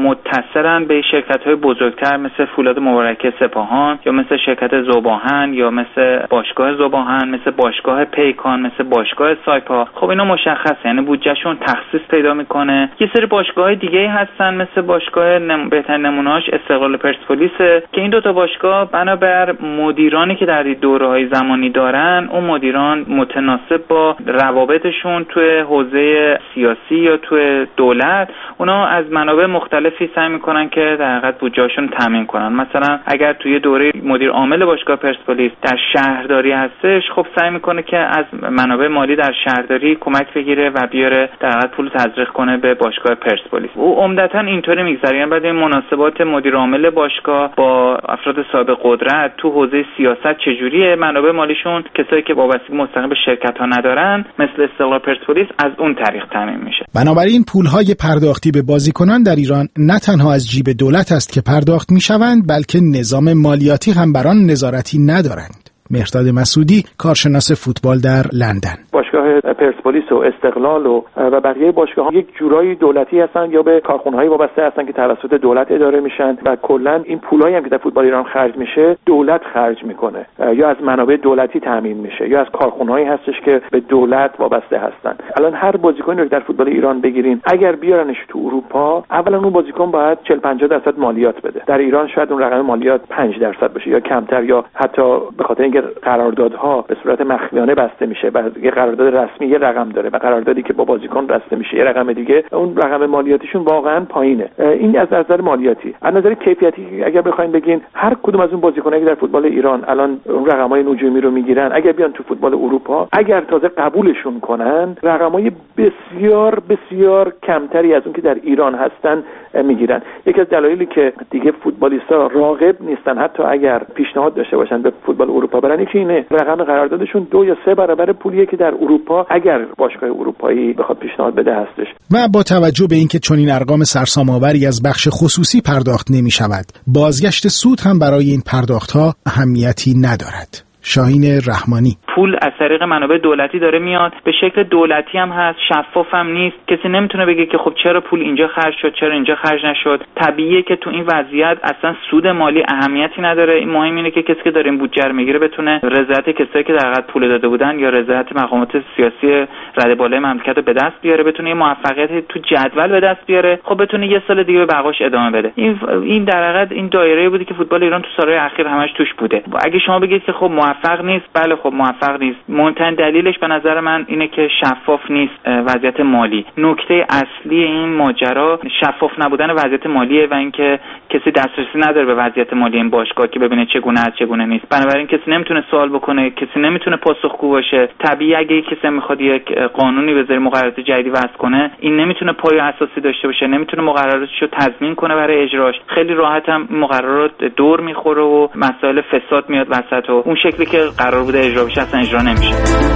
S20: متصلن به شرکت‌های بزرگتر مثل فولاد مبارکه سپاهان یا مثل شرکت ذوب‌آهن یا مثل باشگاه ذوب‌آهن، مثل باشگاه پیکان، مثل باشگاه سایپا. خب اینا مشخصه، یعنی بودجهشون تخصیص پیدا میکنه. یه سری باشگاه‌های دیگه هستن مثل باشگاه بهترین نمونه‌اش استقلال پرسپولیس که این دو تا باشگاه بنابر مدیرانی که در دوره‌های زمانی دارن، اون مدیران متناسب با روابطشون توی حوزه سیاسی یا توی دولت، اونا از منابع مختلفی سعی میکنن که در حقیقت بودجهشون تامین کنن. مثلا اگر توی دوره مدیر عامل باشگاه پرسپولیس در شهرداری هستش، خب سعی میکنه که از منابع مالی در شهرداری کمک بگیره و بیاره در حقیقت پول تزریق کنه به باشگاه پرسپولیس. او عمدتاً اینطوری میگذره، یعنی بعد این مناسبات مدیر عامل باشگاه با افراد صاحب قدرت تو حوزه سیاست چجوریه، منابع مالیشون کسایی که وابستگی مستقیم به شرکت‌ها ندارن مثل استقلال پرسپولیس از اون طریق تامین میشه.
S19: بنابراین پول‌های پرداختی به بازیکنان در ایران نه تنها از جیب دولت است که پرداخت میشوند، بلکه نظام مالیاتی هم بر آن نظارتی ندارند. مهرداد مسعودی، کارشناس فوتبال در لندن.
S21: باشگاه پرسپولیس و استقلال و بقیه باشگاه‌ها یک جورایی دولتی هستن یا به کارخونه‌های وابسته هستن که توسط دولت اداره میشن و کلا این پولایی هم که در فوتبال ایران خرج میشه دولت خرج میکنه یا از منابع دولتی تامین میشه یا از کارخونه‌هایی هستش که به دولت وابسته هستن. الان هر بازیکنی رو در فوتبال ایران بگیرین، اگر بیارنش تو اروپا، اولا اون بازیکن باید 40-50% مالیات بده. در ایران شاید اون رقم مالیات 5% باشه یا کمتر، یا حتی به خاطر اینکه قراردادها به صورت مخفیانه بسته میشه و یه قرارداد رسمی یه رقم داره و قراردادی که با بازیکن بسته میشه یه رقم دیگه، اون رقم مالیاتیشون واقعا پایینه. این از نظر مالیاتی. از نظر کیفیتی اگر بخواید بگین، هر کدوم از اون بازیکنایی که در فوتبال ایران الان اون رقمای نجومی رو میگیرن، اگر بیان تو فوتبال اروپا، اگر تازه قبولشون کنن، رقمای بسیار بسیار کمتری از اون که در ایران هستن میگیرن. یکی از دلایلی که دیگه فوتبالیستا راغب نیستن حتی اگر پیشنهاد داشته باشن به فوتبال اروپا برن، یکی اینه، رقم قراردادشون 2 یا 3 برابر پولیه که در اروپا اگر باشگاه اروپایی بخواد پیشنهاد بده هستش.
S19: و با توجه به اینکه چنین ارقام سرسام‌آوری از بخش خصوصی پرداخت نمی‌شود، بازگشت سود هم برای این پرداخت‌ها اهمیتی ندارد. شاهین رحمانی:
S20: پول از طریق منابع دولتی داره میاد، به شکل دولتی هم هست، شفاف هم نیست. کسی نمیتونه بگه که خب چرا پول اینجا خرج شد، چرا اینجا خرج نشد. طبیعیه که تو این وضعیت اصلا سود مالی اهمیتی نداره. این مهم اینه که کسی که داره این بودجه رو میگیره بتونه رضایت کسایی که در حقیقت پول داده بودن یا رضایت مقامات سیاسی رده بالای مملکت رو به دست بیاره، بتونه یه موفقیت تو جدول به دست بیاره، خب بتونه یه سال دیگه به بقاش ادامه بده. این در حقیقت این دایره بودی که فوتبال ایران تو سالهای اخیر همش توش بوده. اگه شما بگید که خب موفق نیست، بله خب موفق نیست. مهمترین دلیلش به نظر من اینه که شفاف نیست وضعیت مالی. نکته اصلی این ماجرا شفاف نبودن وضعیت مالیه و اینکه کسی دسترسی نداره به وضعیت مالی این باشگاه که ببینه چگونه است چگونه نیست. بنابراین کسی نمیتونه سوال بکنه، کسی نمیتونه پاسخگو باشه. طبیعی اگه کسی میخواد یک قانونی بذاره، مقررات جدیدی وضع کنه، این نمیتونه پایه اساسی داشته باشه، نمیتونه مقرراتشو تضمین کنه برای اجراش. خیلی راحت هم مقررات دور میخوره و مسائل فساد میاد وسط و اون شکلی که قرار بوده اجرا بشه اصلا اجرا نمیشه.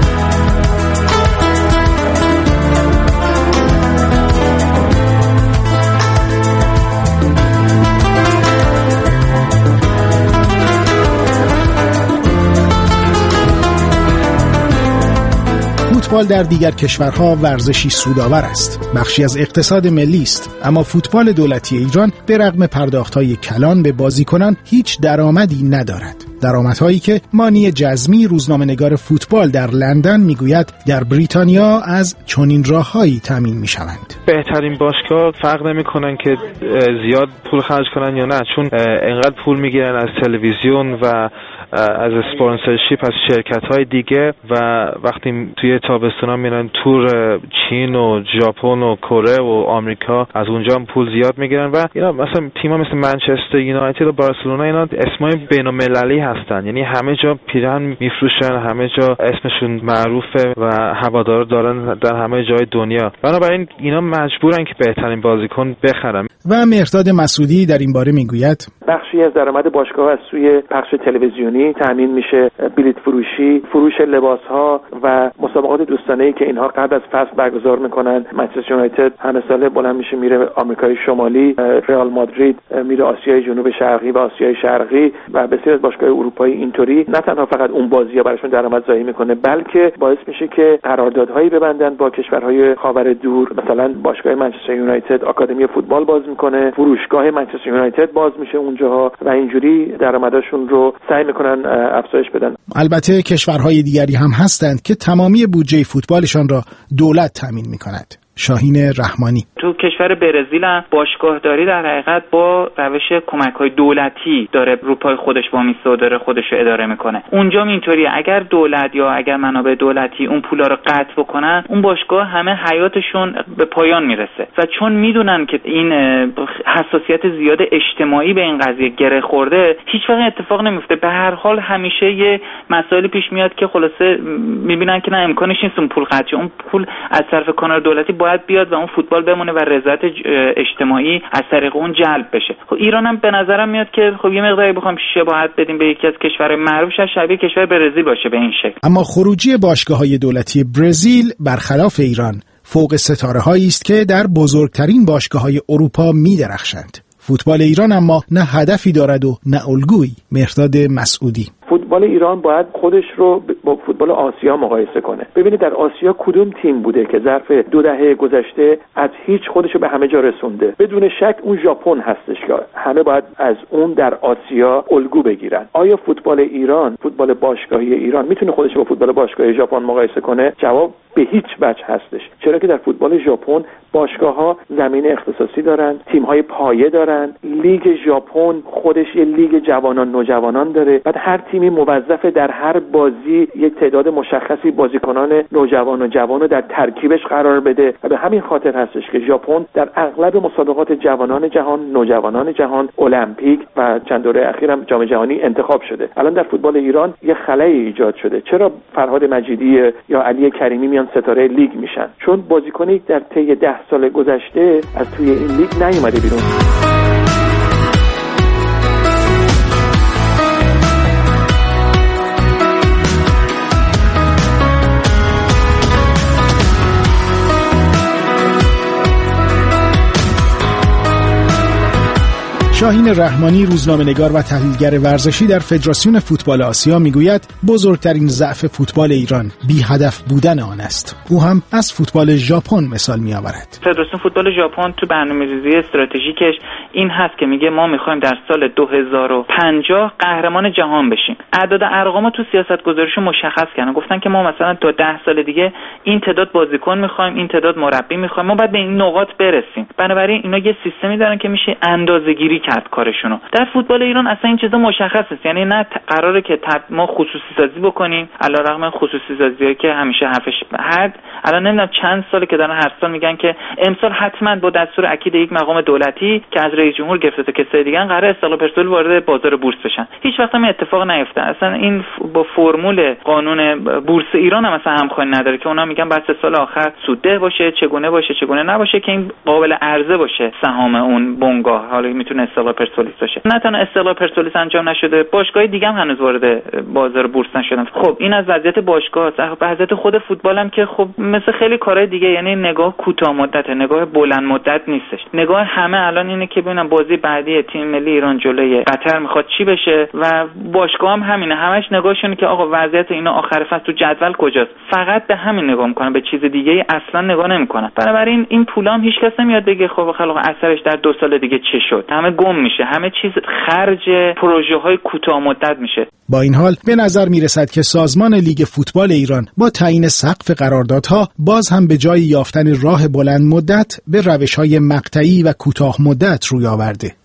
S19: فوتبال در دیگر کشورها ورزشی سودآور است، بخشی از اقتصاد ملی است، اما فوتبال دولتی ایران به رغم پرداخت‌های کلان به بازیکنان هیچ درآمدی ندارد. درآمدهایی که مانی جزمی، روزنامه‌نگار فوتبال در لندن، میگوید در بریتانیا از چنین راه‌هایی تامین می‌شوند.
S22: بهترین باشگاه فرق نمی‌کنن که زیاد پول خرج کنن یا نه، چون انقدر پول میگیرن از تلویزیون و از اسپانسرشیپ از شرکت‌های دیگه و وقتی توی تابستونا میرن تور چین و ژاپن و کره و آمریکا از اونجا هم پول زیاد میگیرن و اینا مثلا تیم‌ها مثل منچستر یونایتد و بارسلونا اینا اسمای بین‌المللی هستن، یعنی همه جا پیرهن میفروشن، همه جا اسمشون معروفه و هوادارا دارن در همه جای دنیا، بنابراین اینا مجبورن که بهترین بازیکن بخرن.
S19: و مهرداد مسعودی در این باره میگوید
S21: بخشی از درآمد باشگاه از سوی پخش تلویزیونی تامین میشه، بلیط فروشی، فروش لباس‌ها و مسابقات دوستانه‌ای که اینها قبل از فصل برگزار میکنن. منچستر یونایتد همه ساله بلند میشه میره آمریکای شمالی، رئال مادرید میره آسیای جنوب شرقی و آسیای شرقی و بسیار از باشگاه اروپایی اینطوری نه تنها فقط اون بازی‌ها براشون درآمد ضایع میکنه، بلکه باعث میشه که قراردادهایی ببندن با کشورهای خاور دور. مثلا باشگاه منچستر یونایتد آکادمی فوتبال باز میکنه، فروشگاه منچستر یونایتد باز میشه اونجاها و اینجوری درآمدشون رو سعی میکنن افزایش بدن.
S19: البته کشورهای دیگری هم هستند که تمامی بودجه فوتبالشان را دولت تامین میکند. شاهین رحمانی
S20: تو کشور برزیل هم باشگاهداری در حقیقت با روش کمک‌های دولتی داره رو پای خودش وامیسته و داره خودش رو اداره میکنه. اونجا اینطوریه اگر دولت یا اگر منابع دولتی اون پولا رو قطع بکنن اون باشگاه همه حیاتشون به پایان میرسه و چون میدونن که این حساسیت زیاد اجتماعی به این قضیه گره خورده هیچ وقت اتفاق نمیفته. به هر حال همیشه یه مسائلی پیش میاد که خلاصه میبینن که نه امکانش نیست اون پول قطع شه، اون پول از طرف کانال دولتی باید بیاد و اون فوتبال بمونه و رضایت اجتماعی از طریق اون جلب بشه. خب ایران هم به نظرم میاد که خب یه مقداری بخوام شباهت بدیم به یکی از کشورهای معروف شبیه کشور برزیل باشه به این شکل.
S19: اما خروجی باشگاه‌های دولتی برزیل برخلاف ایران فوق ستاره‌هایی است که در بزرگترین باشگاه‌های اروپا می‌درخشند. فوتبال ایران اما نه هدفی دارد و نه الگویی. مهرداد مسعودی
S21: فوتبال ایران باید خودش رو با فوتبال آسیا مقایسه کنه. ببینید در آسیا کدوم تیم بوده که ظرف 2 دهه گذشته از هیچ خودش رو به همه جا رسونده؟ بدون شک اون ژاپن هستش که همه باید از اون در آسیا الگو بگیرن. آیا فوتبال ایران، فوتبال باشگاهی ایران میتونه خودش رو با فوتبال باشگاهی ژاپن مقایسه کنه؟ جواب به هیچ وجه هستش. چرا که در فوتبال ژاپن باشگاه‌ها زمین اختصاصی دارن، تیم‌های پایه دارن، لیگ ژاپن خودش یه لیگ جوانان نوجوانان داره. بعد هر تیمی موظفه در هر بازی یک تعداد مشخصی بازیکنان نوجوان و جوان رو در ترکیبش قرار بده و به همین خاطر هستش که ژاپن در اغلب مسابقات جوانان جهان، نوجوانان جهان، المپیک و چند دوره اخیر هم جام جهانی انتخاب شده. الان در فوتبال ایران یه خلایی ایجاد شده. چرا فرهاد مجیدی یا علی کریمی میان ستاره لیگ میشن؟ چون بازیکنی در طی 10 سال گذشته از توی این لیگ نیومده بیرون.
S19: شاهین رحمانی روزنامه‌نگار و تحلیلگر ورزشی در فدراسیون فوتبال آسیا میگوید بزرگترین ضعف فوتبال ایران بی هدف بودن آن است. او هم از فوتبال ژاپن مثال می‌آورد.
S20: فدراسیون فوتبال ژاپن تو برنامه‌ریزی استراتژیکش این هست که میگه ما می‌خوایم در سال 2050 قهرمان جهان بشیم. اعداد ارقام تو سیاست‌گذاریشون مشخص کردن، گفتن که ما مثلا تا 10 سال دیگه این تعداد بازیکن می‌خوایم، این تعداد مربی می‌خوایم، ما باید به این نقاط برسیم. بنابراین اینا یه سیستمی دارن که میشه اندازه‌گیری کرد کارشونو. در فوتبال ایران اصلا این چیزا مشخص نیست، یعنی نه قراره که ما خصوصی سازی بکنیم، علیرغم خصوصی سازیایی که همیشه حرفش حد الان نمیدونم چند ساله که دارن هر سال میگن که امسال حتما با دستور اکید یک مقام دولتی که از رئیس جمهور گرفته تا کسای دیگه قراره استقلال پرسپولیس وارد بازار بورس بشن. هیچ وقت هم اتفاق نیفتاد. اصلا این با فرمول قانون بورس ایران هم اصلا همخوانی نداره که اونا میگن بعد 3 سال آخر سودده باشه، چگونه باشه، چگونه نباشه که این قابل عرضه باشه سهام اون بنگاه. حالا میتونه استقلال پرسپولیس باشه. نه تنها استقلال پرسپولیس انجام نشده، باشگاه دیگه هم هنوز وارد بازار بورس نشدن. خب این از وضعیت باشگاه است. وضعیت خود فوتبال هم که خب مثل خیلی کارهای دیگه، یعنی نگاه کوتاه مدته، نگاه بلند مدت نیستش. نگاه همه الان اینه که ببینم بازی بعدی تیم ملی ایران جلوی قطر میخواد چی بشه و باشگاه هم همینه، همش نگاهشونه که آقا وضعیت اینا آخر فصل تو جدول کجاست. فقط به همین نگاه میکنن، به چیز دیگه اصلا نگاه نمیکنن. بنابراین این پولام هیچ کس نمیاد بگه خب خلاص اثرش در 2 سال دیگه چه شد. همه گم میشه، همه چیز خرج پروژه‌های کوتاه مدت میشه.
S19: با این حال به نظر میرسد که سازمان لیگ فوتبال ایران با تعیین سقف قراردادها باز هم به جای یافتن راه بلند مدت به روش‌های مقطعی و کوتاه مدت روی آورده.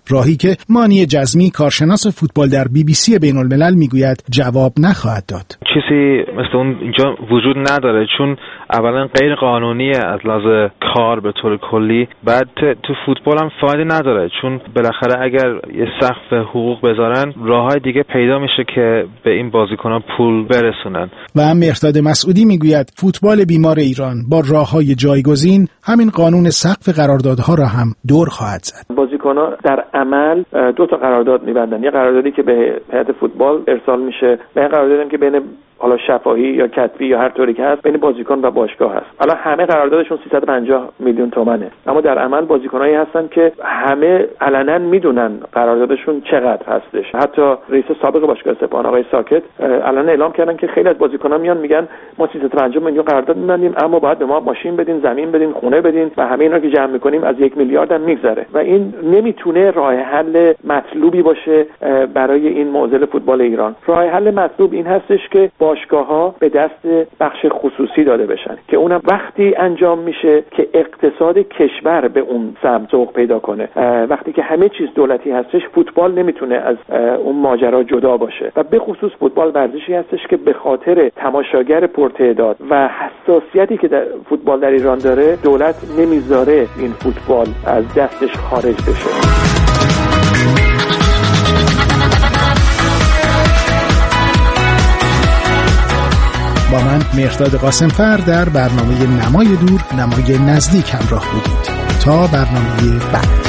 S19: راهی که مانی جزمی کارشناس فوتبال در BBC بین‌الملل میگوید جواب نخواهد داد.
S22: چیزی مثل اون اینجا وجود نداره، چون اولا غیر قانونیه از لحاظ کار به طور کلی، بعد تو فوتبال هم فایده نداره، چون بالاخره اگر یه سقف حقوق بذارن راههای دیگه پیدا میشه که به این بازیکنان پول برسونن.
S19: و مهرداد مسعودی میگوید فوتبال بیمار ایران با راههای جایگزین همین قانون سقف قراردادها را هم دور خواهد زد.
S21: بازیکنان در عمل 2 تا قرارداد می‌بندن، یه قراردادی که به هیئت فوتبال ارسال میشه و یه قراردادی که بین حالا شفاهی یا کتبی یا هر طوری که هست بین بازیکن و باشگاه هست. حالا همه قراردادشون 350 میلیون تومانه، اما در عمل بازیکنایی هستن که همه علنا میدونن قراردادشون چقدر هستش. حتی رئیس سابق باشگاه سپاهان آقای ساکت علنا اعلام کردن که خیلی از بازیکن‌ها میان میگن ما 350 میلیون قرارداد می‌بندیم اما باید به ما ماشین بدین، زمین بدین، خونه بدین و همه اینا که جمع می‌کنیم از 1 میلیارد هم میگذره و این نمیتونه راه حل مطلوبی باشه برای این معضل فوتبال ایران. راه حل مطلوب این هستش که باشگاه‌ها به دست بخش خصوصی داده بشن که اونم وقتی انجام میشه که اقتصاد کشور به اون سمت سوق پیدا کنه. وقتی که همه چیز دولتی هستش فوتبال نمیتونه از اون ماجرا جدا باشه و به خصوص فوتبال ورزشی هستش که به خاطر تماشاگر پرتعداد و حساسیتی که در فوتبال در ایران داره دولت نمیذاره این فوتبال از دستش خارج بشه.
S19: با من مهرداد قاسمفر در برنامه نمای دور نمای نزدیک همراه بودید. تا برنامه بعد.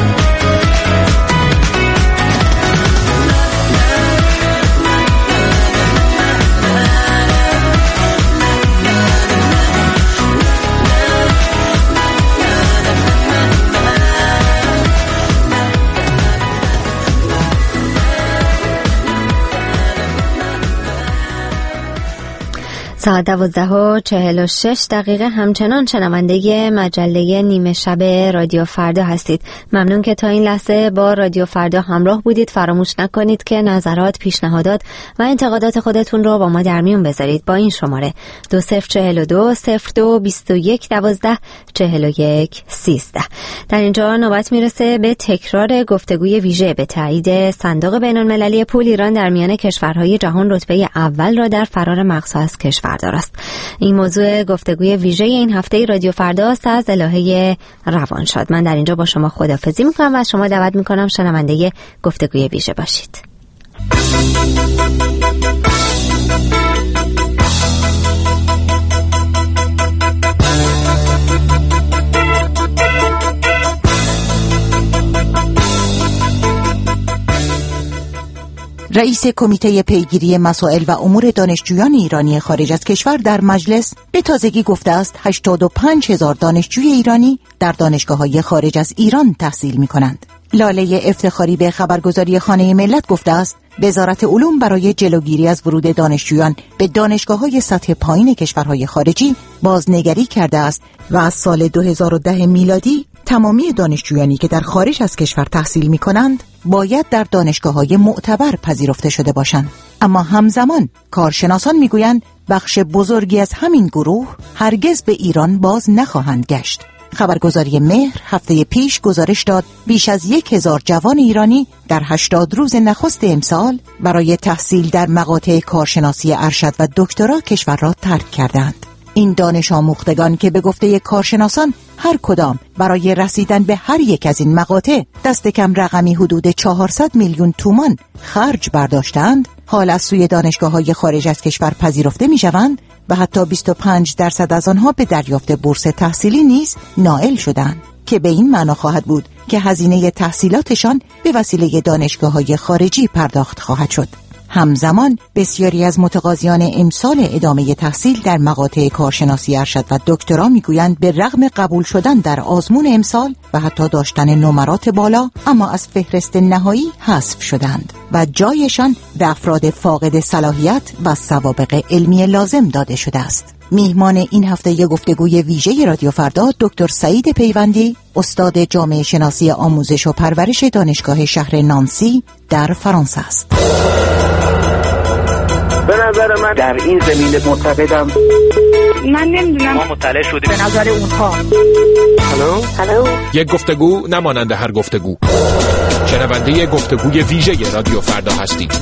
S1: ساعت 12:46 همچنان شنونده مجله نیمه شب رادیو فردا هستید. ممنون که تا این لحظه با رادیو فردا همراه بودید. فراموش نکنید که نظرات، پیشنهادات و انتقادات خودتون رو با ما در میون بذارید با این شماره 2042 02 21 12 41 13. در اینجا نوبت میرسه به تکرار گفتگوی ویژه به تایید صندوق بین‌المللی پول ایران در میان کشورهای جهان رتبه اول را در فرار مقصد از کشور دارست. این موضوع گفتگوی ویژه این هفته رادیو فرداست از الهه روانشاد. من در اینجا با شما خداحافظی میکنم و از شما دعوت میکنم شنونده گفتگوی ویژه باشید.
S14: رئیس کمیته پیگیری مسائل و امور دانشجویان ایرانی خارج از کشور در مجلس به تازگی گفته است 85,000 دانشجوی ایرانی در دانشگاه‌های خارج از ایران تحصیل می‌کنند. لاله افتخاری به خبرگزاری خانه ملت گفته است وزارت علوم برای جلوگیری از ورود دانشجویان به دانشگاه‌های سطح پایین کشورهای خارجی بازنگری کرده است و از سال 2010 میلادی تمامی دانشجویانی که در خارج از کشور تحصیل می‌کنند باید در دانشگاه‌های معتبر پذیرفته شده باشند. اما همزمان کارشناسان می‌گویند بخش بزرگی از همین گروه هرگز به ایران باز نخواهند گشت. خبرگزاری مهر هفته پیش گزارش داد بیش از 1,000 جوان ایرانی در 80 روز نخست امسال برای تحصیل در مقاطع کارشناسی ارشد و دکترا کشور را ترک کردند. این دانش آموختگان که به گفته کارشناسان هر کدام برای رسیدن به هر یک از این مقاطع دست کم رقمی حدود 400 میلیون تومان خرج برداشتند، حال از سوی دانشگاه‌های خارج از کشور پذیرفته می‌شوند و حتی 25% از آنها به دریافت بورس تحصیلی نیز نائل شدند که به این معنا خواهد بود که هزینه تحصیلاتشان به وسیله دانشگاه‌های خارجی پرداخت خواهد شد. همزمان بسیاری از متقاضیان امسال ادامه تحصیل در مقاطع کارشناسی ارشد و دکترا میگویند به رغم قبول شدن در آزمون امسال و حتی داشتن نمرات بالا اما از فهرست نهایی حذف شدند و جایشان به افراد فاقد صلاحیت و سوابق علمی لازم داده شده است. میهمان این هفته گفتگوی ویژه رادیو فردا دکتر سعید پیوندی، استاد جامعه شناسی آموزش و پرورش دانشگاه شهر نانسی در فرانسه است.
S7: به نظر من در این زمینه معتقدم
S2: من نمیدونم
S3: ما مطلع شدیم
S2: به نظر اونها.
S7: هلو
S2: هلو
S23: یک گفتگو نمانند هر گفتگو.
S3: شنونده گفتگوی ویژه رادیو فردا هستید.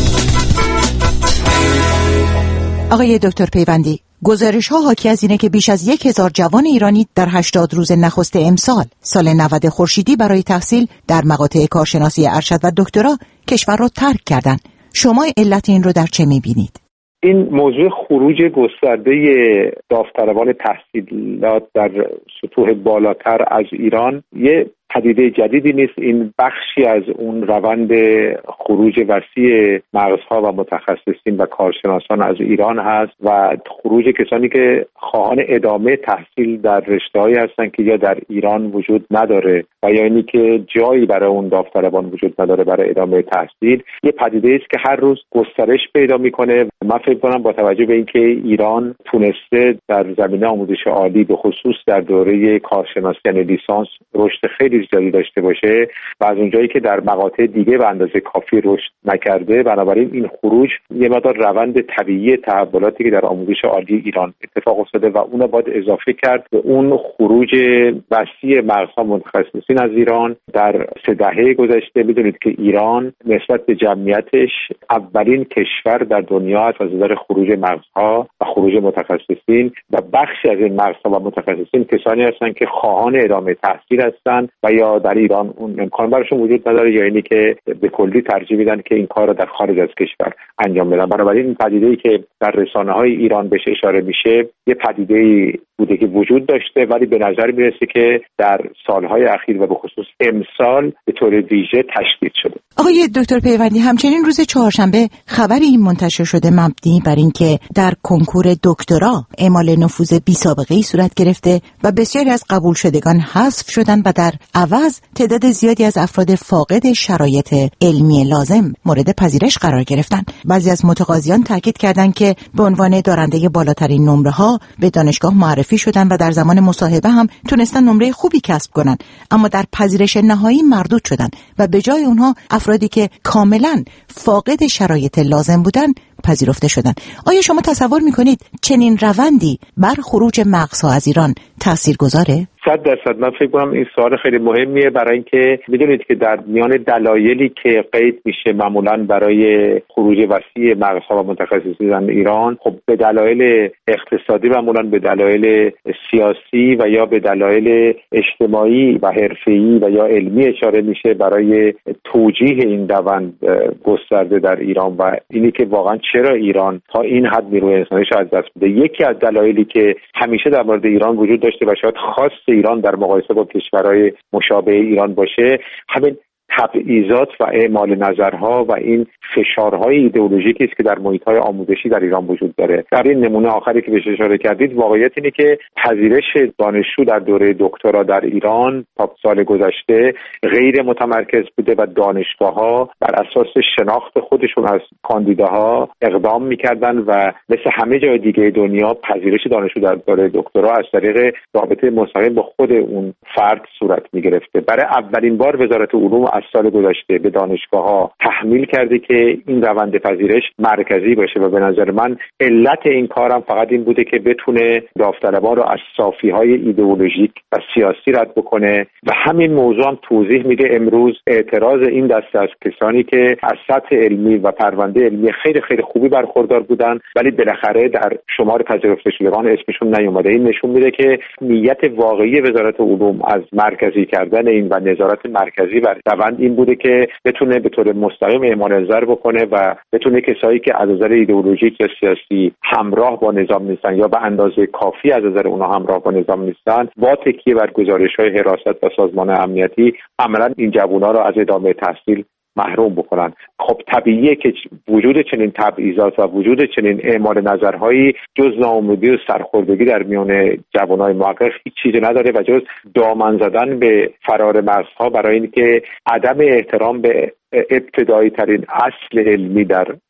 S14: آقای دکتر پیوندی، گزارش‌ها حاکی از اینه که بیش از 1000 جوان ایرانی در 80 روز نخست امسال سال 90 خورشیدی برای تحصیل در مقاطع کارشناسی ارشد و دکترا کشور را ترک کردند. شما علت این رو در چه می‌بینید؟
S21: این موضوع خروج گسترده داوطلبان تحصیلات در سطوح بالاتر از ایران یه پدیده جدیدی نیست. این بخشی از اون روند خروج وسیع مغزها و متخصصین و کارشناسان از ایران هست و خروج کسانی که خواهان ادامه تحصیل در رشته‌هایی هستند که یا در ایران وجود نداره و یا اینی که جایی برای اون داوطلبان وجود نداره برای ادامه تحصیل. یه پدیده است که هر روز گسترش پیدا میکنه. من فکر کنم با توجه به اینکه ایران تونسته در زمینه آموزش عالی به خصوص در دوره کارشناسی یعنی لیسانس رشد خیلی زیادی داشته باشه و از اونجایی که در مقاطع دیگه به اندازه کافی رشد نکرده، بنابراین این خروج یه مقدار روند طبیعی تحولاتی که در آموزش عالی ایران اتفاق افتاده و اون باید اضافه کرد به اون خروج وسیع مغزها متخصصین از ایران در 3 دهه گذشته. میدونید که ایران نسبت به جمعیتش اولین کشور در دنیا است از نظر خروج مغزها و خروج متخصصین و بخشی از این مغزها و متخصصین کسانی هستند که خواهان ادامه تحصیل هستند و یا در ایران اون امکان براشون وجود نداره یا اینی که به کلی ترجیح میدن که این کار رو در خارج از کشور انجام بدن. بنابراین این پدیده‌ای که در رسانه‌های ایران بهش اشاره میشه یه پدیده‌ای بوده که وجود داشته ولی به نظر میرسه که در سالهای اخیر و به خصوص امسال به طور ویژه تشدید شده.
S14: آقای دکتر پیوندی، همچنین روز چهارشنبه خبری منتشر شده مبنی بر اینکه در کنکور دکترا اعمال نفوذ بی‌سابقه‌ای صورت گرفته و بسیاری از قبول شدگان حذف شدند و در عوض تعداد زیادی از افراد فاقد شرایط علمی لازم مورد پذیرش قرار گرفتند. بعضی از متقاضیان تاکید کردند که به عنوان دارنده بالاترین نمره‌ها به دانشگاه معرفی شدند و در زمان مصاحبه هم تونستن نمره خوبی کسب کنند، اما در پذیرش نهایی مردود شدند و به جای اونها افرادی که کاملا فاقد شرایط لازم بودند پذیرفته شدند. آیا شما تصور میکنید چنین روندی بر خروج مغزها از ایران تاثیرگذاره؟
S21: 100% من فکر کنم این سوال خیلی مهمیه، برای اینکه میدونید که در میان دلایلی که قید میشه معمولا برای خروج وسیع مغزها و متخصصین ایران، خب به دلایل اقتصادی معمولا به دلایل سیاسی و یا به دلایل اجتماعی و حرفه‌ای و یا علمی اشاره میشه برای توجیه این روند گسترده در ایران و اینی که واقعا چرا ایران تا این حد نیروی انسانیش از دست میده. یکی از دلایلی که همیشه در مورد ایران وجود داشته و شاید خاص ایران در مقایسه با کشورهای مشابه ایران باشه، همین تبعیضات و اعمال نظرها و این فشارهای ایدئولوژیکی است که در محیط‌های آموزشی در ایران وجود داره. در این نمونه آخری که بهش اشاره کردید، واقعیت اینه که پذیرش دانشجو در دوره دکترا در ایران تا سال گذشته غیر متمرکز بوده و دانشگاه‌ها بر اساس شناخت خودشون از کاندیداها اقدام می‌کردن و مثل همه جای دیگه دنیا پذیرش دانشجو در دوره دکترا از طریق رابطه مستقیم با خود اون فرد صورت می‌گرفته. برای اولین بار وزارت علوم از سال گذشته به دانشگاه‌ها تحمیل کرده که این روند پذیرش مرکزی باشه و به نظر من علت این کارم فقط این بوده که بتونه داوطلبان رو از صافی‌های ایدئولوژیک و سیاسی رد بکنه و همین موضوع هم توضیح میده امروز اعتراض این دسته از کسانی که از سطح علمی و پرونده علمی خیلی خیلی خوبی برخوردار بودن ولی بالاخره در شمار پذیرفته شدگان اسمشون نیومده. این نشون میده که نیت واقعی وزارت علوم از مرکزی کردن این و نظارت مرکزی بر روند این بوده که بتونه به طور مستقیم اعمال نظر بکنه و بتونه کسایی که از نظر ایدئولوژیک یا سیاسی همراه با نظام نیستن یا به اندازه کافی از نظر اونها همراه با نظام نیستن، با تکیه بر گزارش‌های حراست و سازمان امنیتی عملاً این جوونا رو از ادامه تحصیل محروم بکنن. خب طبیعیه که وجود چنین تبعیضات و وجود چنین اعمال نظرهایی جز ناامیدی و سرخوردگی در میان جوانای محقق هیچ چیزی نداره و جز دامن زدن به فرار مغزها برای اینکه عدم احترام به ابتدایی ترین اصل علمی در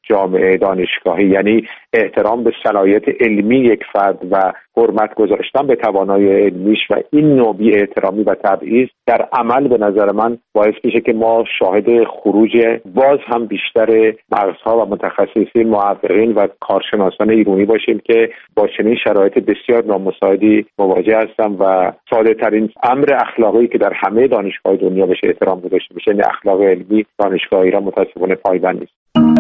S21: جامعه دانشگاهی، یعنی احترام به صلاحیت علمی یک فرد و حرمت گذاشتن به توانایی علمیش و این نوع بی‌احترامی و تبعیض در عمل به نظر من باعث میشه که ما شاهد خروج باز هم بیشتر مغزها و متخصصین، محققین و کارشناسان ایرانی باشیم که با چنین شرایط بسیار نامساعدی مواجه هستن و ساده ترین امر اخلاقی که در همه دانشگاه دنیا بشه احترام گذاشته بشه، یعنی اخلاق علمی دانشگاه ایران متاسفانه پایبند نیست.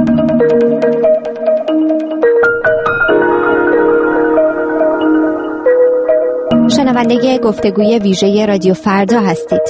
S1: شنونده گفتگوی ویژه رادیو فردا هستید.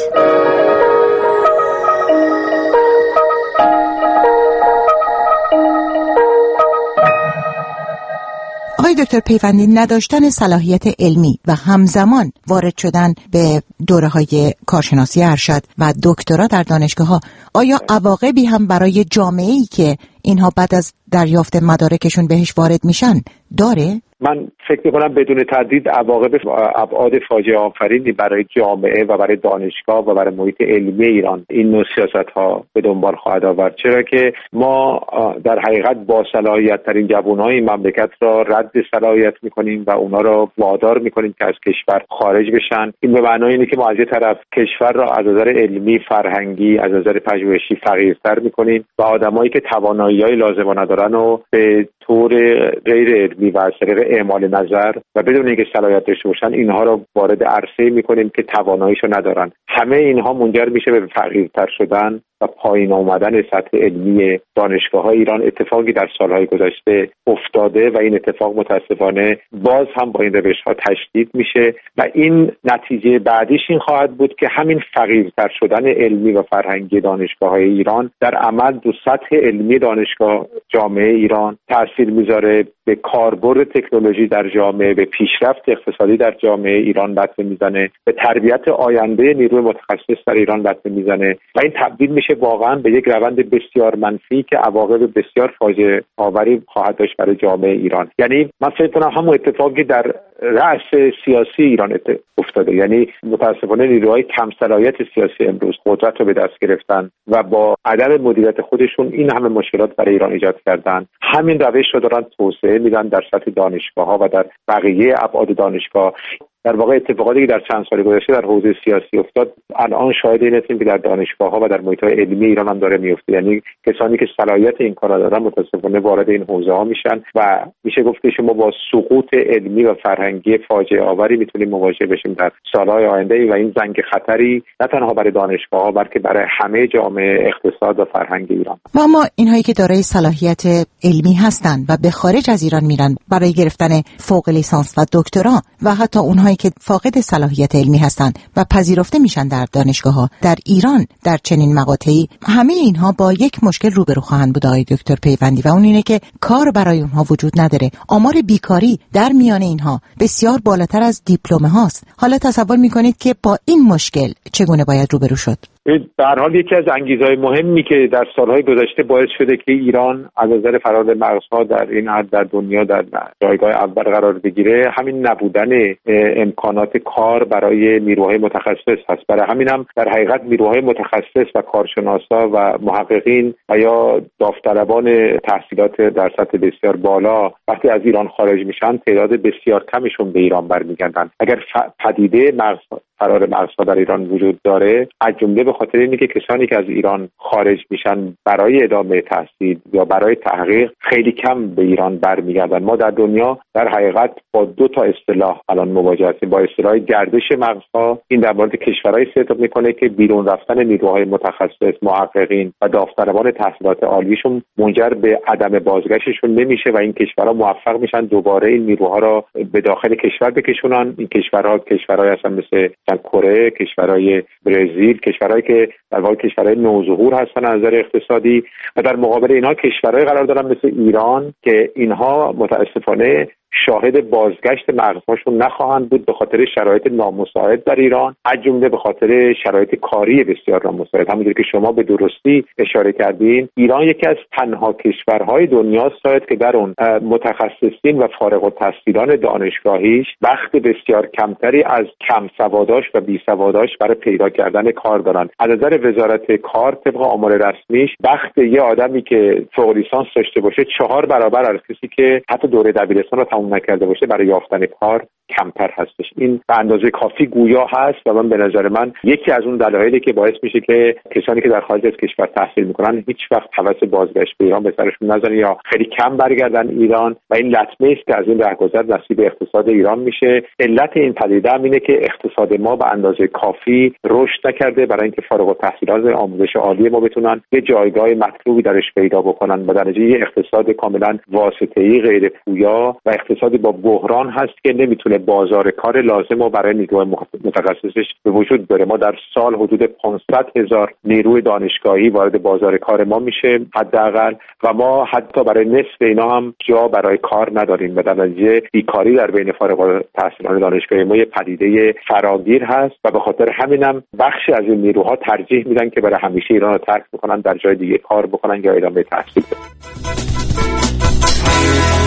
S14: آقای دکتر پیوندی، نداشتن صلاحیت علمی و همزمان وارد شدن به دوره‌های کارشناسی ارشد و دکترا در دانشگاه‌ها، آیا عواقبی هم برای جامعه‌ای که اینها بعد از دریافت مدارکشون بهش وارد میشن داره؟
S21: من فکر می‌کنم بدون تردید عواقب ابعاد فاجعه آفرینی برای جامعه و برای دانشگاه و برای محیط علمی ایران این نوع سیاست‌ها به دنبال خواهد آورد، چرا که ما در حقیقت با صلاحیت ترین جوان‌های مملکت را رد صلاحیت می‌کنیم و اونا را وادار می‌کنیم که از کشور خارج بشن. این به معنای اینه که ما از یک طرف کشور را از نظر علمی، فرهنگی، از نظر پژوهشی فقیرتر می‌کنیم و آدمایی که توانایی‌های لازم ندارن و به طور غیر علمی و از طریق اعمال نظر و بدون اینکه صلاحیت داشته باشن اینها رو وارد عرصه‌ای می‌کنیم که تواناییشو ندارن. همه اینها منجر میشه به فقیرتر شدن و پایین آمدن سطح علمی دانشگاه‌های ایران. اتفاقی در سالهای گذشته افتاده و این اتفاق متاسفانه باز هم با این روش‌ها تشدید میشه و این نتیجه بعدیش این خواهد بود که همین فقیرتر شدن علمی و فرهنگی دانشگاه‌های ایران در عمل دو سطح علمی دانشگاه جامعه ایران تأثیر میذاره، به کاربرد تکنولوژی در جامعه، به پیشرفت اقتصادی در جامعه ایران لطمه میزنه، به تربیت آینده نیروی متخصص در ایران لطمه میزنه و این تبدیل میشه واقعا به یک روند بسیار منفی که عواقب بسیار فاجعه آوری خواهد داشت برای جامعه ایران. یعنی من فکر کنم همون اتفاقی در رأس سیاسی ایران افتاده، یعنی متاسفانه نیروهای کم صلاحیت سیاسی امروز قدرت رو به دست گرفتن و با عدم مدیریت خودشون این همه مشکلات برای ایران ایجاد کردن. همین روش رو دارن توسعه میدن در سطح دانشگاه‌ها و در بقیه ابعاد دانشگاه. در واقع اتفاقاتی که در چند سال گذشته در حوزه سیاسی افتاد الان شاهد این هستیم که در دانشگاه‌ها و در محیط‌های علمی ایران هم داره میفته، یعنی کسانی که صلاحیت این کارا دارن متاسفانه وارد این حوزه‌ها میشن و میشه گفت که شما با سقوط علمی و فرهنگی فاجعه آوری میتونیم مواجه بشیم در سال‌های آینده و این زنگ خطری نه تنها برای دانشگاه‌ها بلکه برای همه جامعه، اقتصاد و فرهنگ ایران.
S14: و اما اینهایی که دارای صلاحیت علمی هستند و به خارج از ایران میرن برای گرفتن فوق لیسانس و دکترا و حتی اونهایی که فاقد صلاحیت علمی هستند و پذیرفته میشن در دانشگاه‌ها در ایران در چنین مقاطعی، همه اینها با یک مشکل روبرو خواهند بود آقای دکتر پیوندی، و اون اینه که کار برای اونها وجود نداره. آمار بیکاری در میان اینها بسیار بالاتر از دیپلم هاست. حالا تصور میکنید که با این مشکل چگونه باید روبرو شد؟
S21: به هر حال یکی از انگیزه‌های مهمی که در سالهای گذشته باعث شده که ایران از نظر فرار مغزها در این حد در دنیا در جایگاه اول قرار بگیره همین نبودن امکانات کار برای نیروهای متخصص هست. برای همین هم در حقیقت نیروهای متخصص و کارشناسا و محققین و یا داوطلبان تحصیلات در سطح بسیار بالا وقتی از ایران خارج میشن تعداد بسیار کمشون به ایران برمیگردن. اگر پدیده فرار مغزها در ایران وجود داره از جمله به خاطر اینه که کسانی که از ایران خارج میشن برای ادامه تحصیل یا برای تحقیق خیلی کم به ایران برمیگردن. ما در دنیا در حقیقت با دو تا اصطلاح الان مواجه هستیم، با اصطلاح گردش مغزها. این در مورد کشورهای صحبت میکنه که بیرون رفتن نیروهای متخصص، محققین و داوطلبان تحصیلات عالیشون منجر به عدم بازگشتشون نمیشه و این کشورها موفق میشن دوباره این نیروها را به داخل کشور بکشونن. این کشورهای هستن مثل کره، کشورهای برزیل، کشورهایی که در واقع کشورهای نوظهور هستن از نظر اقتصادی و در مقابل اینها کشورهای قرار دارن مثل ایران که اینها متاسفانه
S5: شاهد بازگشت مغزهاشون نخواهند بود به خاطر شرایط نامساعد در ایران، از جمله به خاطر شرایط کاری بسیار نامساعد. همونجوری که شما به درستی اشاره کردین، ایران یکی از تنها کشورهای دنیاست که در اون متخصصین و فارغ التحصیلان دانشگاهیش وقت بسیار کمتری از کم سواداش و بی سواداش برای پیدا کردن کار دارن. از نظر وزارت کار طبق آمار رسمیش وقت یه آدمی که فوق لیسانس داشته باشه 4 برابر از کسی که حتی دوره دبیرستان رو تموم نکرده باشه برای یافتن کار کمتر هستش. این به اندازه کافی گویا هست و من به نظر من یکی از اون دلایلی که باعث میشه که کسانی که در خارج از کشور تحصیل میکنن هیچ وقت هوس بازگشت به ایران به سرشون نزنه یا خیلی کم برگردن ایران و این لطمه است که از این رهگذر نصیب اقتصاد ایران میشه. علت این پدیده هم اینه که اقتصاد ما به اندازه کافی رشد نکرده برای اینکه فارغ التحصیلان آموزش عالی ما بتونن یه جایگاه مطلوبی درش پیدا بکنن و در نتیجه اقتصاد کاملا واسطه‌ای غیر پویا و اقتصادی با بحران هست که نمیتونه بازار کار لازم رو برای نیروی متخصصش به وجود بیاره. ما در سال حدود 500,000 نیروی دانشگاهی وارد بازار کار ما میشه حداقل و ما حتی برای نصف اینا هم جا برای کار نداریم و در نتیجه بیکاری در بین فارغ التحصیلان دانشگاهی ما یه پدیده فراگیر هست و به خاطر همینم بخشی از این نیروها ترجیح میدن که برای همیشه ایران رو ترک بکنن، در جای دیگه کار بکنن یا ادامه تحصیل بدن.